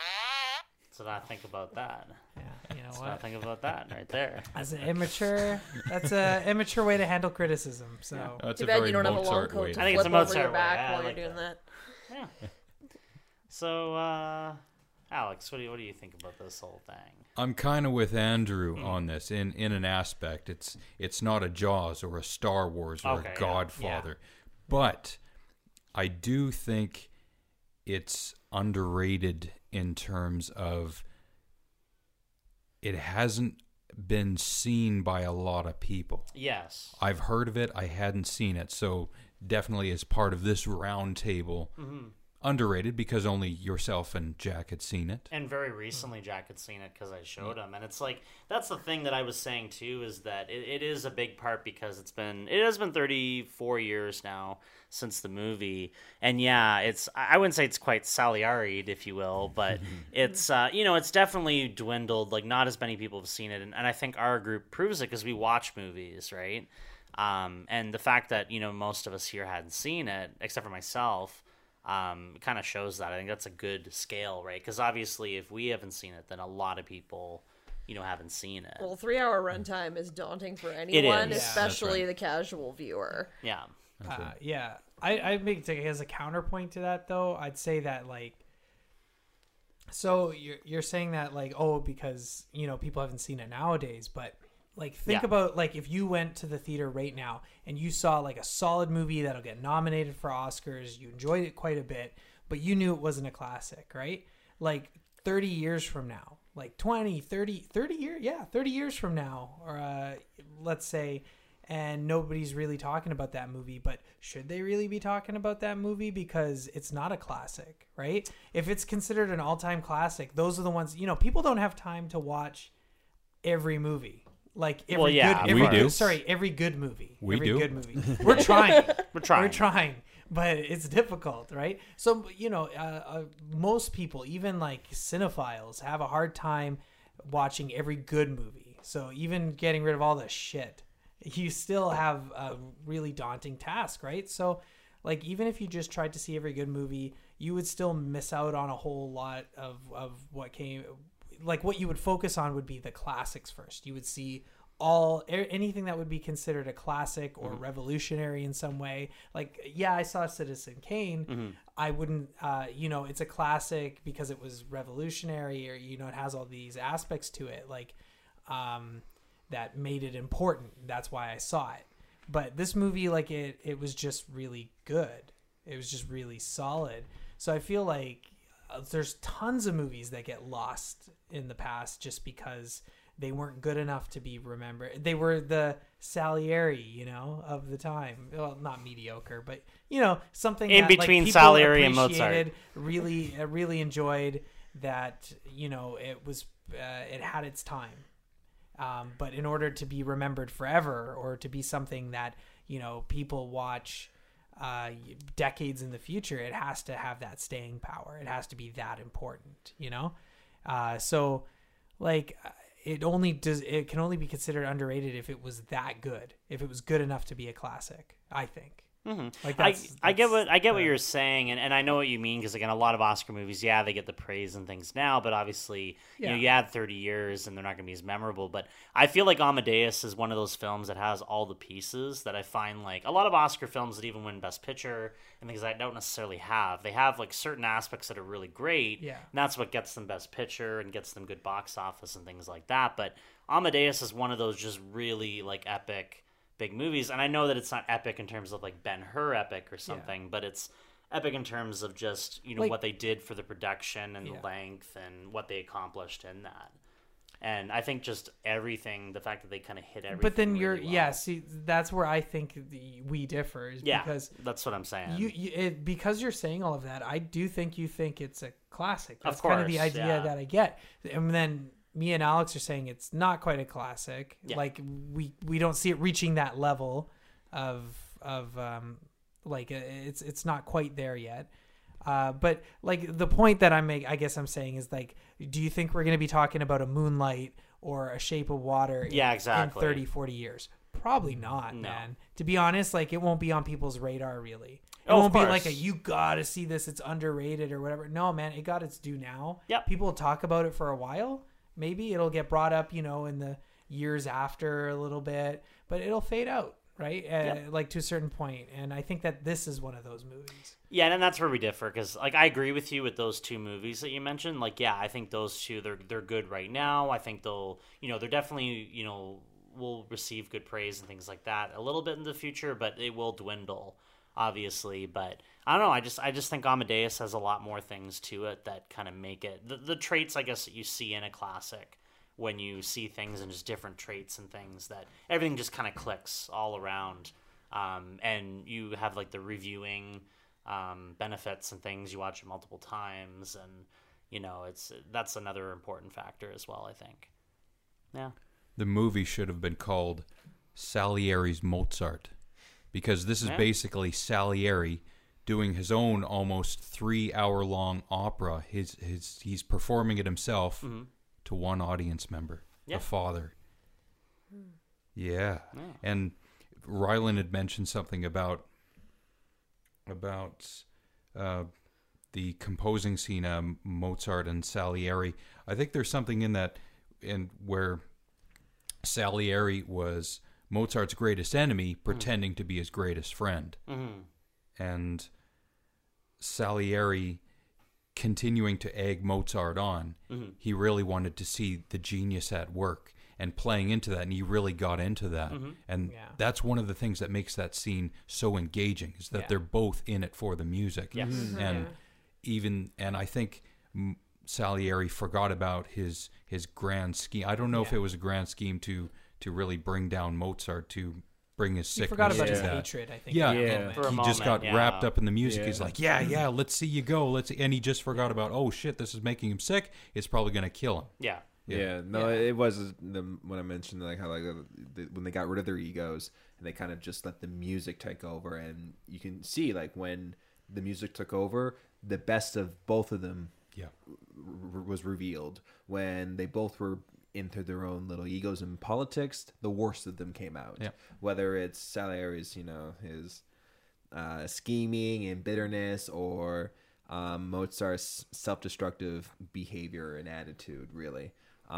So now think about that.
Yeah, you know
So now
what?
think about that right there.
That's an immature way to handle criticism. So
That's
Too
a
bad
very
you don't have a long
Mozart
coat
way.
to
I think it's
flip
a
over
Mozart
your
way.
back
Yeah, I
while
like
you're doing that.
Yeah. So Alex, what do you think about this whole thing?
I'm kind of with Andrew on this. In an aspect, it's not a Jaws or a Star Wars or a Godfather, but I do think it's underrated in terms of it hasn't been seen by a lot of people.
Yes.
I've heard of it. I hadn't seen it. So definitely as part of this round table, underrated because only yourself and Jack had seen it.
And very recently Jack had seen it because I showed him. And it's like, that's the thing that I was saying too, is that it is a big part because it has been 34 years now since the movie. And yeah, I wouldn't say it's quite Salieri'd, if you will, but it's, it's definitely dwindled. Like, not as many people have seen it. And I think our group proves it because we watch movies, right? And the fact that, most of us here hadn't seen it, except for myself, kind of shows that. I think that's a good scale, right? Because obviously if we haven't seen it, then a lot of people haven't seen it.
Well, 3-hour runtime is daunting for anyone,
is.
especially the casual viewer.
Yeah.
I make it as a counterpoint to that, though. I'd say that, like, so you're saying that, like, because people haven't seen it nowadays, but like, think about, like, if you went to the theater right now and you saw like a solid movie that'll get nominated for Oscars, you enjoyed it quite a bit, but you knew it wasn't a classic, right? Like 30 years from now, like 20, 30 years from now, or let's say, and nobody's really talking about that movie, but should they really be talking about that movie because it's not a classic, right? If it's considered an all-time classic, those are the ones, people don't have time to watch every movie. Like every good movie. Good movie. We're trying. We're trying, but it's difficult, right? So, most people, even like cinephiles, have a hard time watching every good movie. So even getting rid of all the shit, you still have a really daunting task, right? So, like, even if you just tried to see every good movie, you would still miss out on a whole lot of what came. Like, what you would focus on would be the classics first. You would see anything that would be considered a classic or revolutionary in some way. Like, I saw Citizen Kane. I wouldn't, it's a classic because it was revolutionary, or, it has all these aspects to it, like, that made it important. That's why I saw it. But this movie, like, it was just really good. It was just really solid. So I feel like there's tons of movies that get lost in the past just because they weren't good enough to be remembered. They were the Salieri, of the time. Well, not mediocre, but something
in
that,
between,
like,
Salieri and Mozart.
Really enjoyed that. It was it had its time, but in order to be remembered forever, or to be something that people watch decades in the future, it has to have that staying power. It has to be that important, so, like, it can only be considered underrated if it was that good, if it was good enough to be a classic, I think. Like,
I get what you're saying, and I know what you mean, because again, a lot of Oscar movies, they get the praise and things now, but obviously, you add 30 years and they're not going to be as memorable. But I feel like Amadeus is one of those films that has all the pieces that I find, like, a lot of Oscar films that even win Best Picture and things I don't necessarily have. They have, like, certain aspects that are really great, and that's what gets them Best Picture and gets them good box office and things like that. But Amadeus is one of those just really, like, epic big movies, and I know that it's not epic in terms of, like, Ben-Hur epic or something, but it's epic in terms of just, like, what they did for the production and the length and what they accomplished in that. And I think just everything, the fact that they kind of hit everything.
But then
really well.
See, that's where I think we differ. Is because
that's what I'm saying.
Because you're saying all of that, I do think you think it's a classic. That's
of course,
kind of the idea that I get. And then me and Alex are saying it's not quite a classic. Like, we don't see it reaching that level of like, it's not quite there yet. But, like, the point that I guess I'm saying is, like, do you think we're going to be talking about a Moonlight or A Shape of Water in 30, 40 years? Probably not, man. To be honest, like, it won't be on people's radar, really. It won't be like you gotta see this, it's underrated or whatever. No, man, it got its due now. People will talk about it for a while. Maybe it'll get brought up, in the years after a little bit, but it'll fade out. right? Like to a certain point, and I think that this is one of those movies.
Yeah, and that's where we differ, because like I agree with you with those two movies that you mentioned. Like, yeah, I think those two they're good right now. I think they'll, they're definitely, will receive good praise and things like that a little bit in the future, but it will dwindle, obviously. But I don't know. I just think Amadeus has a lot more things to it that kind of make it the traits, I guess, that you see in a classic. When you see things and just different traits and things, that everything just kind of clicks all around, and you have like the reviewing benefits and things. You watch it multiple times, and that's another important factor as well, I think. Yeah,
the movie should have been called Salieri's Mozart, because this is basically Salieri doing his own almost 3-hour-long opera. He's performing it himself. Mm-hmm. To one audience member, the father. Yeah. And Ryland had mentioned something about the composing scene, Mozart and Salieri. I think there's something in that, where Salieri was Mozart's greatest enemy, pretending to be his greatest friend. Mm-hmm. And Salieri continuing to egg Mozart on. Mm-hmm. He really wanted to see the genius at work and playing into that, and he really got into that. Mm-hmm. And that's one of the things that makes that scene so engaging, is that they're both in it for the music.
Yes.
Mm-hmm. And I think Salieri forgot about his grand scheme. I don't know if it was a grand scheme to really bring down Mozart, to bring his sickness.
He forgot about his hatred, I think.
He just got wrapped up in the music. He's like, let's see you go. And he just forgot about, oh shit, this is making him sick. It's probably going to kill him.
Yeah.
It was when I mentioned like how when they got rid of their egos and they kind of just let the music take over, and you can see like when the music took over, the best of both of them was revealed. When they both were into their own little egos in politics, the worst of them came out. Yeah. Whether it's Salieri's, his scheming and bitterness, or Mozart's self-destructive behavior and attitude, really.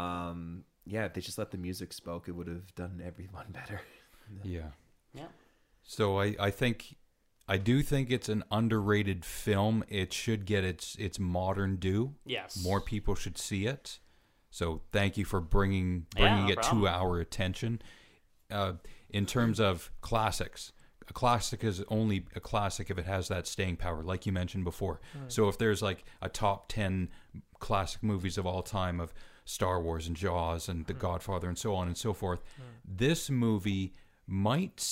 If they just let the music spoke, it would have done everyone better.
Yeah. So I do think it's an underrated film. It should get its modern due.
Yes.
More people should see it. So thank you for bringing it to our attention. In terms of classics, a classic is only a classic if it has that staying power, like you mentioned before. Right. So if there's like a top 10 classic movies of all time, of Star Wars and Jaws and The Godfather and so on and so forth, this movie might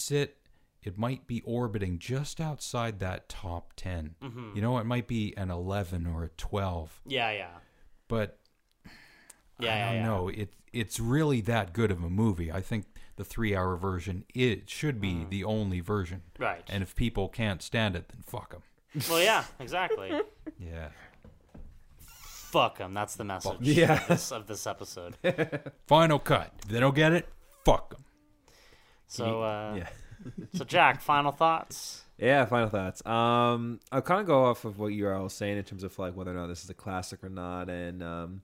be orbiting just outside that top 10. Mm-hmm. It might be an 11 or a 12.
Yeah.
But I don't know. It's really that good of a movie. I think the 3-hour version, it should be the only version.
Right.
And if people can't stand it, then fuck them.
Well, yeah, exactly.
Yeah.
Fuck them. That's the message of this episode.
Final cut. If they don't get it, fuck them.
So, so Jack, final thoughts?
Yeah, final thoughts. I'll kind of go off of what you were all saying in terms of like whether or not this is a classic or not, and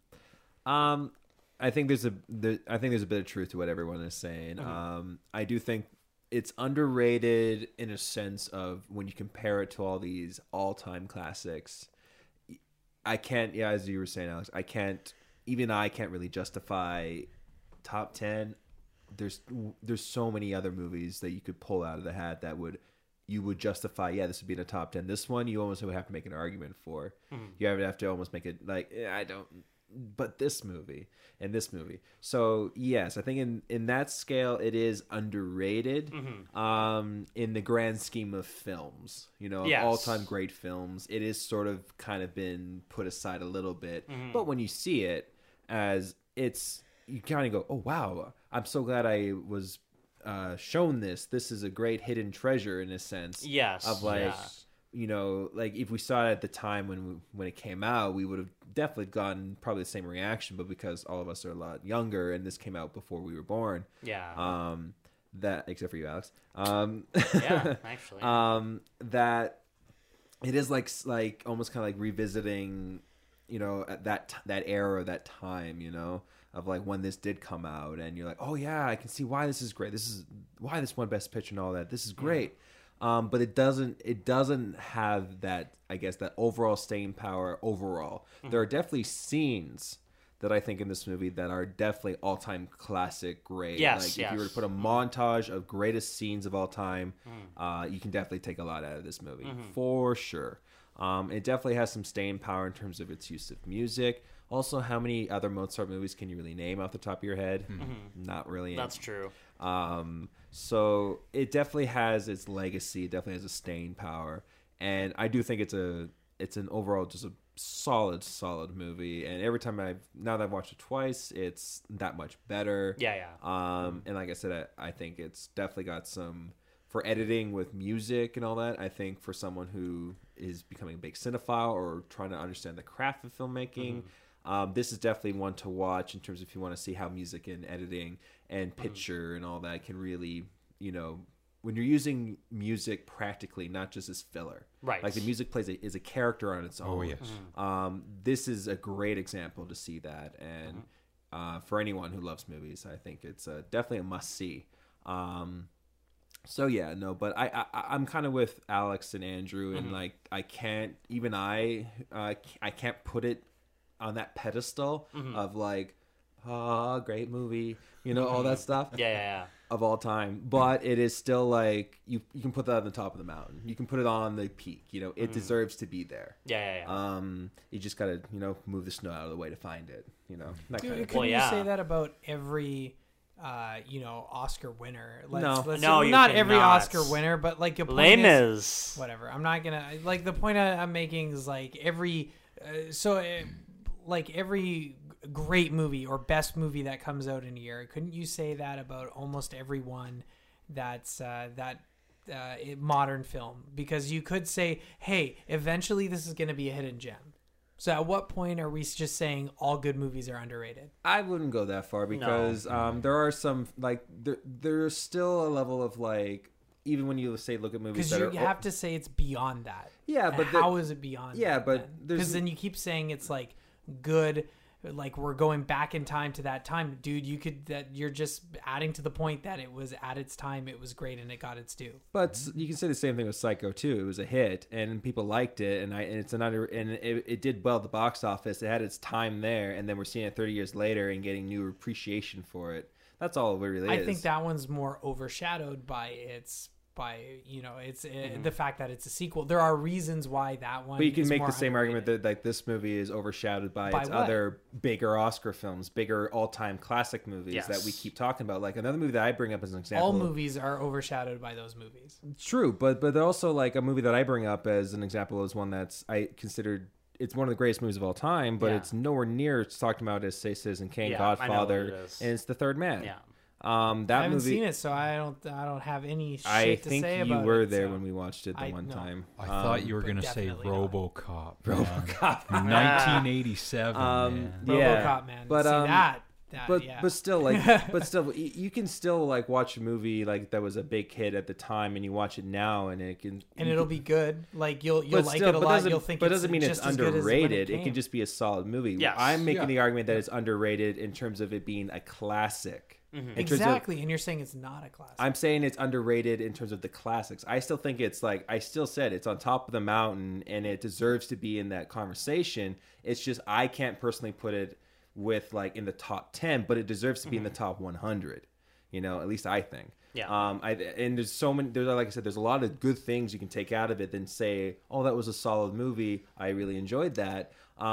I think there's a bit of truth to what everyone is saying. Mm-hmm. I do think it's underrated in a sense of when you compare it to all these all-time classics. I can't, as you were saying, Alex, I can't really justify top 10. There's so many other movies that you could pull out of the hat that you would justify, this would be in the top 10. This one, you almost would have to make an argument for. Mm-hmm. You would have to almost make it like, I don't, but this movie and this movie. So, yes, I think in that scale, it is underrated in the grand scheme of films. All-time great films. It is sort of kind of been put aside a little bit. Mm-hmm. But when you see it as you kind of go, oh, wow, I'm so glad I was shown this. This is a great hidden treasure in a sense.
Yes.
Of like, like if we saw it at the time when it came out, we would have definitely gotten probably the same reaction. But because all of us are a lot younger, and this came out before we were born.
Yeah.
That except for you, Alex.
Yeah, actually.
That it is like almost kind of like revisiting at that era, that time, of like when this did come out, and you're like, oh yeah, I can see why this is great. This is why this won Best Picture and all that. This is great. But it doesn't have that, I guess, that overall staying power overall. There are definitely scenes that I think in this movie that are definitely all-time classic great.
Yes,
if you were to put a montage of greatest scenes of all time, you can definitely take a lot out of this movie, for sure. It definitely has some staying power in terms of its use of music. Also, how many other Mozart movies can you really name off the top of your head? Not really.
That's true.
So it definitely has its legacy. It definitely has a staying power, and I do think it's an overall just a solid movie. And every time now that I've watched it twice, it's that much better.
Yeah.
And like I said, I think it's definitely got some for editing with music and all that. I think for someone who is becoming a big cinephile or trying to understand the craft of filmmaking. This is definitely one to watch in terms of if you want to see how music and editing and picture and all that can really, when you're using music practically, not just as filler.
Right.
Like the music is a character on its own.
Oh, yes.
This is a great example to see that. And for anyone who loves movies, I think it's definitely a must-see. So yeah, no, but I'm kind of with Alex and Andrew, and like I can't put it on that pedestal of like, great movie, all that stuff.
Yeah.
Of all time, but it is still like you can put that on the top of the mountain. You can put it on the peak. It deserves to be there.
Yeah.
You just gotta move the snow out of the way to find it. That kind of.
Couldn't you say that about every Oscar winner?
No,
not every Oscar winner, but like your
Les
point
Mis.
whatever. I'm not gonna the point I'm making is like every every great movie or best movie that comes out in a year. Couldn't you say that about almost everyone that's modern film? Because you could say, hey, eventually this is going to be a hidden gem. So at what point are we just saying all good movies are underrated?
I wouldn't go that far because there are some like there's still a level of like, even when you look at movies that
because you have to say it's beyond that.
Yeah, but
how is it beyond?
Yeah,
that,
but
because then you keep saying it's like good. Like we're going back in time to that time, dude. You're just adding to the point that it was at its time, it was great and it got its due.
But you can say the same thing with Psycho too. It was a hit and people liked it, and it did well at the box office. It had its time there, and then we're seeing it 30 years later and getting new appreciation for it. That's all it really is.
I think that one's more overshadowed by the fact that it's a sequel. There are reasons why that one.
But you can make the same
underrated.
argument that like this movie is overshadowed by its
what?
other bigger Oscar films, bigger all-time classic movies that we keep talking about. Like another movie that I bring up as an example.
All movies are overshadowed by those movies.
True, but also like a movie that I bring up as an example is one that's I considered. It's one of the greatest movies of all time, but it's nowhere near it's talked about as say Citizen Kane, Godfather, and it's The Third Man.
Yeah.
That
I haven't
movie,
seen it, so I don't have any shit to
I
say
think
about it.
you were
so.
there when we watched it the one time.
I thought you were
but
going to say
definitely not.
RoboCop.
RoboCop.
1987. Man.
RoboCop, man.
But
See that
but still you can still like watch a movie like that was a big hit at the time, and you watch it now and
it'll be good. Like you'll like it a lot. You'll think,
but doesn't mean it's
just as good as when
underrated. It
came.
can just be a solid movie.
Yes.
I'm making the argument that it's underrated in terms of it being a classic.
Exactly, and you're saying it's not a classic.
I'm saying it's underrated in terms of the classics. I still think it's like I still said it's on top of the mountain and it deserves to be in that conversation. It's just I can't personally put it with like in the top 10, but it deserves to be in the top 100. At least I think.
Yeah.
And there's so many. There's like I said, there's a lot of good things you can take out of it than say, oh, that was a solid movie. I really enjoyed that.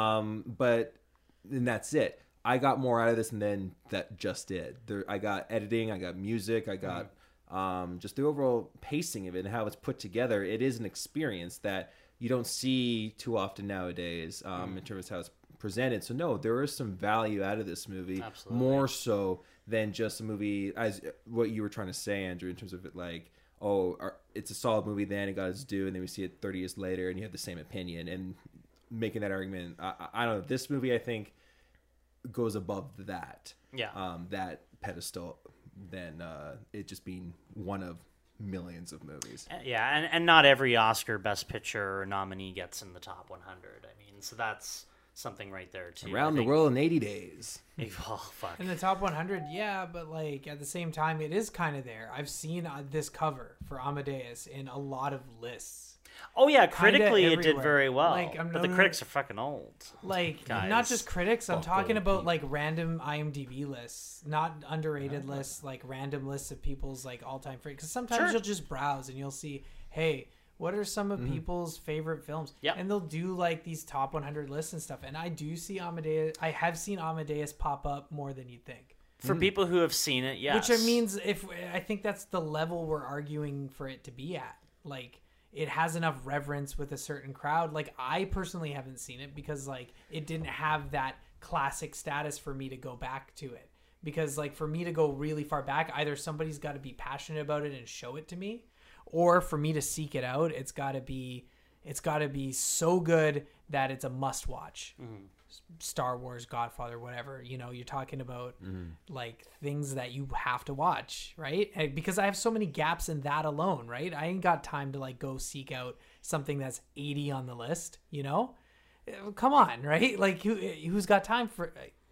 But then that's it. I got more out of this than that just did. I got editing, I got music, I got just the overall pacing of it and how it's put together. It is an experience that you don't see too often nowadays in terms of how it's presented. So no, there is some value out of this movie.
Absolutely.
More so than just a movie, as what you were trying to say, Andrew, in terms of it like, it's a solid movie, then it got its due, and then we see it 30 years later and you have the same opinion. And making that argument, I don't know, this movie I think goes above that that pedestal than it just being one of millions of movies.
Yeah, and not every Oscar Best Picture nominee gets in the top 100. I mean, so that's something right there too.
Around the World in 80 Days.
Oh fuck.
In the top 100, yeah, but like at the same time, it is kind of there. I've seen this cover for Amadeus in a lot of lists.
Oh yeah, critically it did
everywhere.
very well.
Like,
but the critics are fucking old.
Like,
Guys.
not just critics. I'm
Fuck
talking
old
about
people.
like random IMDb lists, not underrated lists, like random lists of people's like all-time favorite. Because sometimes
Sure.
you'll just browse and you'll see, hey, what are some of people's favorite films?
Yep.
And they'll do like these top 100 lists and stuff. And I do see Amadeus. I have seen Amadeus pop up more than you'd think.
For people who have seen it, yes.
Which means I think that's the level we're arguing for it to be at. Like, it has enough reverence with a certain crowd. Like, I personally haven't seen it because like it didn't have that classic status for me to go back to it. Because like for me to go really far back, either somebody's got to be passionate about it and show it to me, or for me to seek it out, it's got to be so good that it's a must watch. Star Wars, Godfather, whatever, you know, you're talking about like things that you have to watch, right? And because I have so many gaps in that alone, right? I ain't got time to like go seek out something that's 80 on the list, you know? Come on, right? Like who's got time for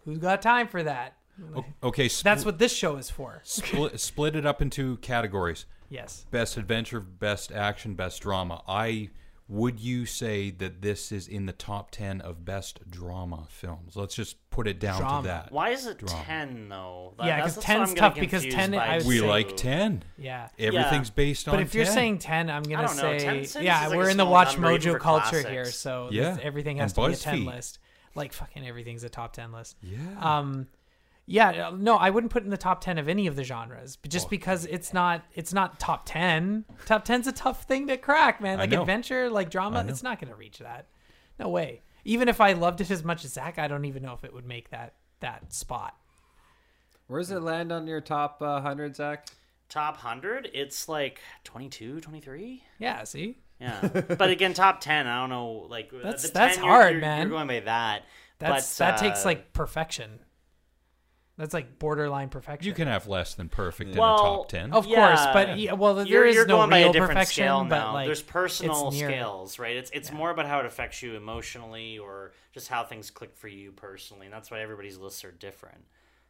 that?
Okay,
That's what this show is for.
split it up into categories.
Yes.
Best adventure, best action, best drama. Would you say that this is in the top 10 of best drama films? Let's just put it down
Drama.
to that.
Why is it
Drama.
10 though?
Yeah,
That's
'cause
what
10's
I'm
tough
getting
because
confused
10
by
I would
We
too.
like 10.
Yeah.
Everything's based on
But if you're
10.
saying 10, I'm going
I
to
don't know,
say
10 seems
yeah,
like a
we're in the
small
Watch
number even
Mojo
for
culture
classics.
here, so
Yeah.
everything has
And
to be a 10
BuzzFeed.
list. Like fucking everything's a top 10 list.
Yeah.
Yeah, no, I wouldn't put it in the top 10 of any of the genres, but just because it's not top 10. Top 10's a tough thing to crack, man.
I
Like
know.
adventure, like drama,
I know.
it's not going to reach that. No way. Even if I loved it as much as Zach, I don't even know if it would make that spot.
Where does it land on your top 100, Zach?
Top 100, it's like 22, 23.
Yeah, see?
Yeah, but again, top 10, I don't know. Like
That's-
the
that's
10,
hard,
you're
man.
You're going by that.
That takes
uh,
like perfection. That's like borderline perfection.
You can have less than perfect in
Well,
the top 10.
Of
Yeah.
course, but there
you're
is no
going by
real
a different
perfection.
scale
but
now.
like,
There's personal
it's near.
scales, right? It's more about how it affects you emotionally, or just how things click for you personally, and that's why everybody's lists are different.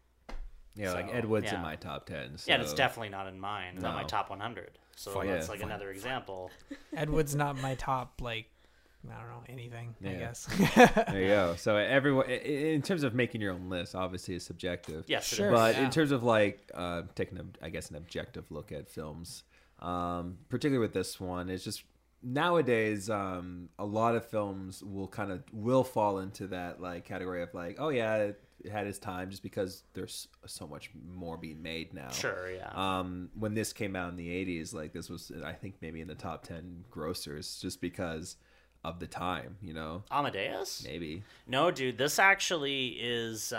Yeah, like
So,
Ed Wood's in
yeah.
my top 10. So.
Yeah, and it's definitely not in mine. It's not my
No.
top 100. So
Fine.
that's
Yeah,
like
fine.
another example.
Ed Wood's not my top. Like, I don't know anything. I
Yeah.
guess.
There you go. So everyone, in terms of making your own list, obviously is subjective.
Yes, it
Sure.
is.
But
Yeah.
in terms of like taking, an objective look at films, particularly with this one, it's just nowadays a lot of films will fall into that like category of like, oh yeah, it had its time, just because there's so much more being made now.
Sure, yeah.
When this came out in the 80s, like this was, I think, maybe in the top 10 grossers, just because of the time, you know.
Amadeus?
Maybe.
No, dude, this actually is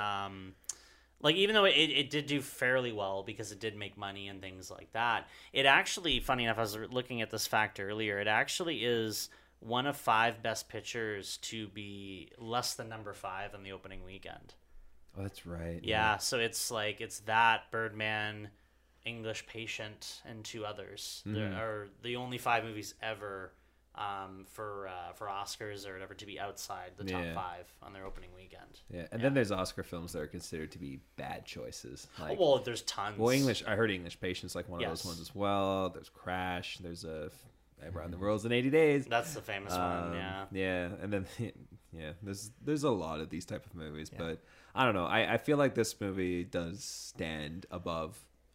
like, even though it did do fairly well because it did make money and things like that, it actually, funny enough, I was looking at this fact earlier, it actually is one of 5 best pictures to be less than number 5 on the opening weekend.
Oh, that's right.
Yeah, so it's like, it's that, Birdman, English Patient, and 2 others. There are the only 5 movies ever for Oscars or whatever to be outside the top 5 on their opening weekend.
Yeah, and then there's Oscar films that are considered to be bad choices. Like,
Well, there's tons.
well, I heard English Patient's like one of those
Yes.
ones as well. There's Crash. There's Around the World's in 80 Days.
That's the famous one, yeah.
Yeah, and then yeah, there's a lot of these type of movies, but I don't know. I feel like this movie does stand above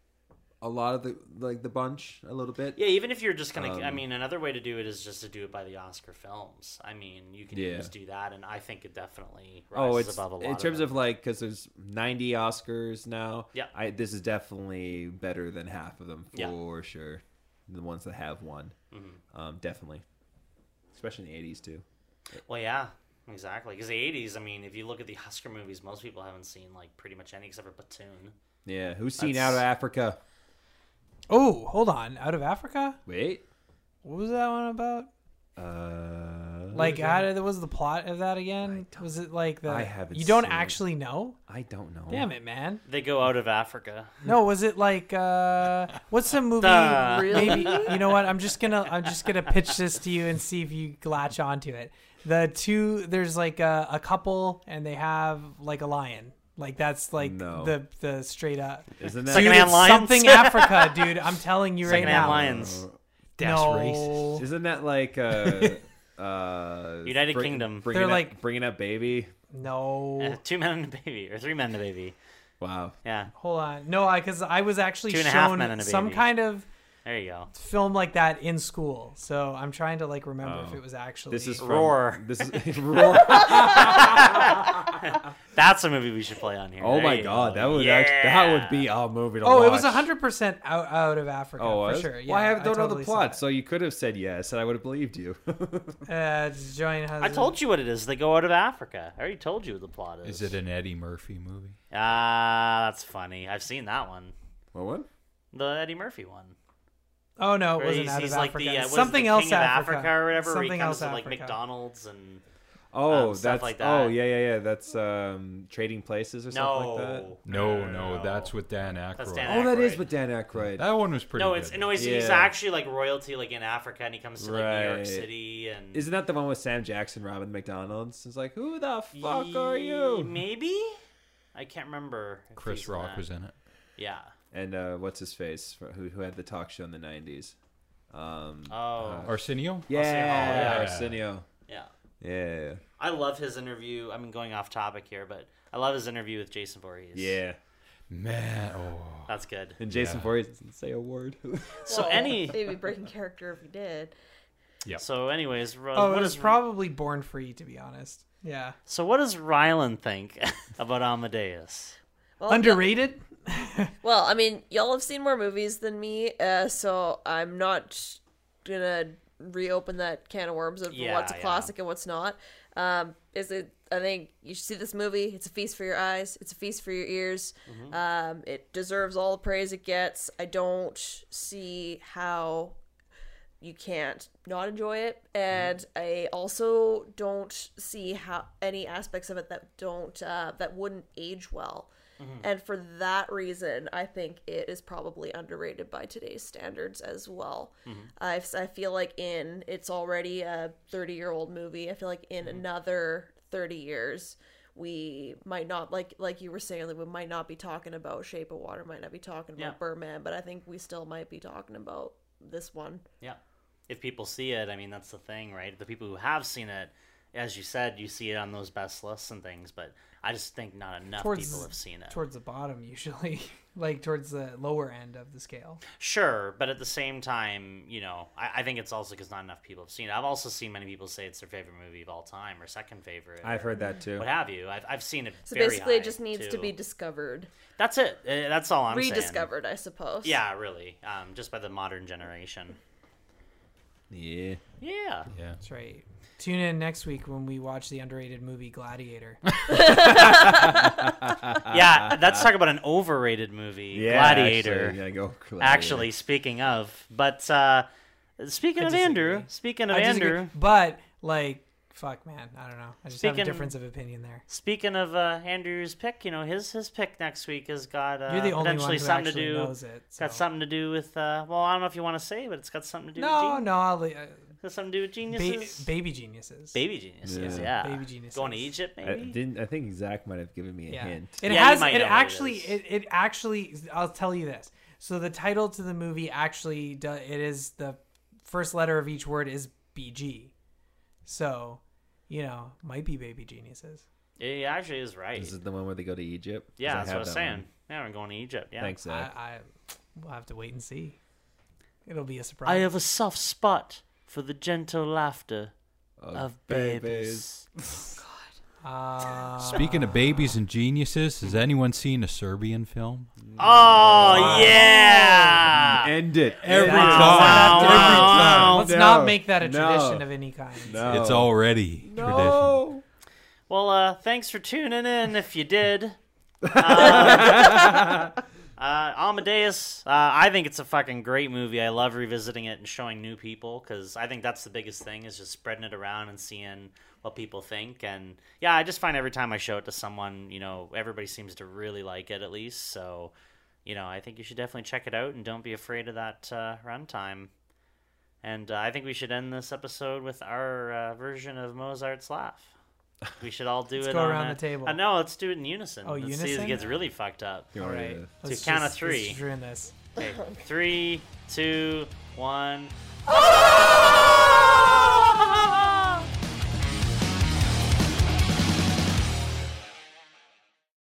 a lot of the bunch a little bit.
Yeah, even if you're just gonna, I mean, another way to do it is just to do it by the Oscar films. I mean, you can just do that, and I think it definitely rises above a lot.
In terms
of
of like, because there's 90 Oscars now.
Yeah.
This is definitely better than half of them for
Yeah.
sure. The ones that have won, definitely, especially in the 80s too.
Well, yeah, exactly. Because the 80s, I mean, if you look at the Oscar movies, most people haven't seen like pretty much any except for Platoon.
Yeah, who's seen
That's-
Out of Africa?
Oh, hold on. Out of Africa?
Wait.
What was that one about? Like, what was the plot of that again? Was it like
I haven't
you don't
seen it.
actually know?
I don't know.
Damn it, man.
They go out of Africa.
No, was it like what's the movie?
Duh.
Really?
Maybe you know what? I'm just gonna pitch this to you and see if you latch onto it. There's like a couple, and they have like a lion. Like that's like
No.
the straight up.
Isn't that
Secondhand lions?
Something Africa, dude. I'm telling you right
Secondhand
now.
lions.
That's
no.
racist.
Isn't that like
United Kingdom.
They're like-
bringing up baby?
No.
2 men and a baby, or 3 men and a baby.
Wow.
Yeah,
Hold on. No, because I was actually
2.5
shown
men and a
some
baby.
kind of
there you go.
film like that in school. So I'm trying to like remember if
Oh.
it was actually.
This is from,
Roar.
This is Roar.
That's a movie we should play on here.
Oh
There
my
you
God,
go.
that would that would be a movie to
Oh,
watch.
it was 100% out of Africa
Oh,
for
was?
sure. Yeah,
Well, I don't know
totally
the
saw
plot,
it.
so you could have said yes, and I would have believed you.
Join
I told you what it is. They go out of Africa. I already told you what the plot is.
Is it an Eddie Murphy movie?
That's funny. I've seen that one.
What?
The Eddie Murphy one.
Oh no, it
Where
wasn't out
he's
of
like
Africa.
the what is it,
Something
the
else
King of Africa or whatever. Where he
Something
comes
else
to like
Africa.
McDonald's and
Oh,
stuff
that's
like that.
oh yeah. That's Trading Places or something like that.
No, that's with Dan Aykroyd.
That's Dan
Oh, that is
Aykroyd.
with Dan Aykroyd.
That one was pretty
No,
good.
it's he's
Yeah.
actually like royalty, like in Africa, and he comes to like New York
Right.
City, and
Isn't that the one with Sam Jackson robbing McDonald's? It's like, who the fuck are you?
Maybe I can't remember. if
Chris
he's in
Rock
that.
was in it.
Yeah.
And what's his face? Who had the talk show in the '90s?
Arsenio?
Yeah,
yeah.
Arsenio.
Yeah.
Yeah,
I love his interview. I mean, going off topic here, but I love his interview with Jason Voorhees.
yeah.
Man,
That's good.
And Jason
Yeah.
Voorhees doesn't say a word.
So
Well,
any
They'd be breaking character if he did.
Yep.
so anyways,
Oh,
what
it was
does
probably Born Free, to be honest. Yeah.
so what does Rylan think about Amadeus?
Well,
Underrated?
Well, I mean, y'all have seen more movies than me, so I'm not gonna reopen that can of worms of
Yeah,
what's a
yeah.
classic and what's not. I think you should see this movie. It's a feast for your eyes. It's a feast for your ears. It deserves all the praise it gets. I don't see how you can't not enjoy it, and I also don't see how any aspects of it that don't that wouldn't age well. And for that reason, I think it is probably underrated by today's standards as well. I feel like it's already a 30-year-old movie. I feel like in another 30 years, we might not, like you were saying, like we might not be talking about Shape of Water, might not be talking about
Yeah.
Birdman, but I think we still might be talking about this one.
Yeah. If people see it, I mean, that's the thing, right? The people who have seen it, as you said, you see it on those best lists and things, but I just think not enough people have seen it.
Towards the bottom, usually. Like, towards the lower end of the scale.
Sure, but at the same time, I think it's also because not enough people have seen it. I've also seen many people say it's their favorite movie of all time or second favorite.
I've
or
heard that too.
What have you? I've seen it.
So
very
basically,
high,
it just needs to
too.
be discovered,
That's it. That's all I'm saying.
rediscovered, I suppose.
Yeah, really. Just by the modern generation.
Yeah.
Yeah.
Yeah.
That's right. Tune in next week when we watch the underrated movie Gladiator.
Yeah, let's talk about an overrated movie,
Yeah.
Gladiator.
Actually, yeah, go. Gladiator.
Actually, speaking of, but speaking
I
of
disagree.
Andrew, speaking of
I disagree.
Andrew,
But, like, fuck, man. I don't know. I just have
Speaking-
a difference of opinion there.
speaking of Andrew's pick, his pick next week has got
You're the only one
potentially
who
something to
actually
do.
knows it.
Got
so.
something to do with well, I don't know if you want to say, but it's got something to do.
No,
with
no. I'll,
got something to do with geniuses.
baby geniuses.
Baby geniuses,
Yeah.
yeah.
Baby geniuses.
Going to Egypt, maybe.
I think Zach might have given me a
Yeah.
hint.
It
Yeah, you
has.
might
It
know what it
actually.
is.
It actually. I'll tell you this. So the title to the movie actually. It is the first letter of each word is BG. So, might be Baby Geniuses.
It actually is right.
This is the one where they go to Egypt. 'Cause
Yeah, that's what I
have
was
that
saying.
one.
Yeah, we're going to Egypt. Yeah.
Thanks, Zach.
We'll have to wait and see. It'll be a surprise.
I have a soft spot for the gentle laughter of babies.
Speaking of babies and geniuses, has anyone seen a Serbian film?
Oh yeah!
End it
Every
End it.
time. Every time.
Let's
No,
not make that a
no,
tradition of any kind.
No.
It's already tradition.
No.
Well, thanks for tuning in. If you did, Amadeus. I think it's a fucking great movie. I love revisiting it and showing new people because I think that's the biggest thing is just spreading it around and seeing what people think. And yeah, I just find every time I show it to someone, everybody seems to really like it at least. So, I think you should definitely check it out and don't be afraid of that runtime. And I think we should end this episode with our version of Mozart's Laugh. We should all do
Let's
it
go
on
around the table.
No, let's do it in unison.
Oh,
let's see if
unison?
it gets really fucked up.
You
All
want
right.
to-
To count of three.
Let's ruin this.
Okay, 3, 2, 1.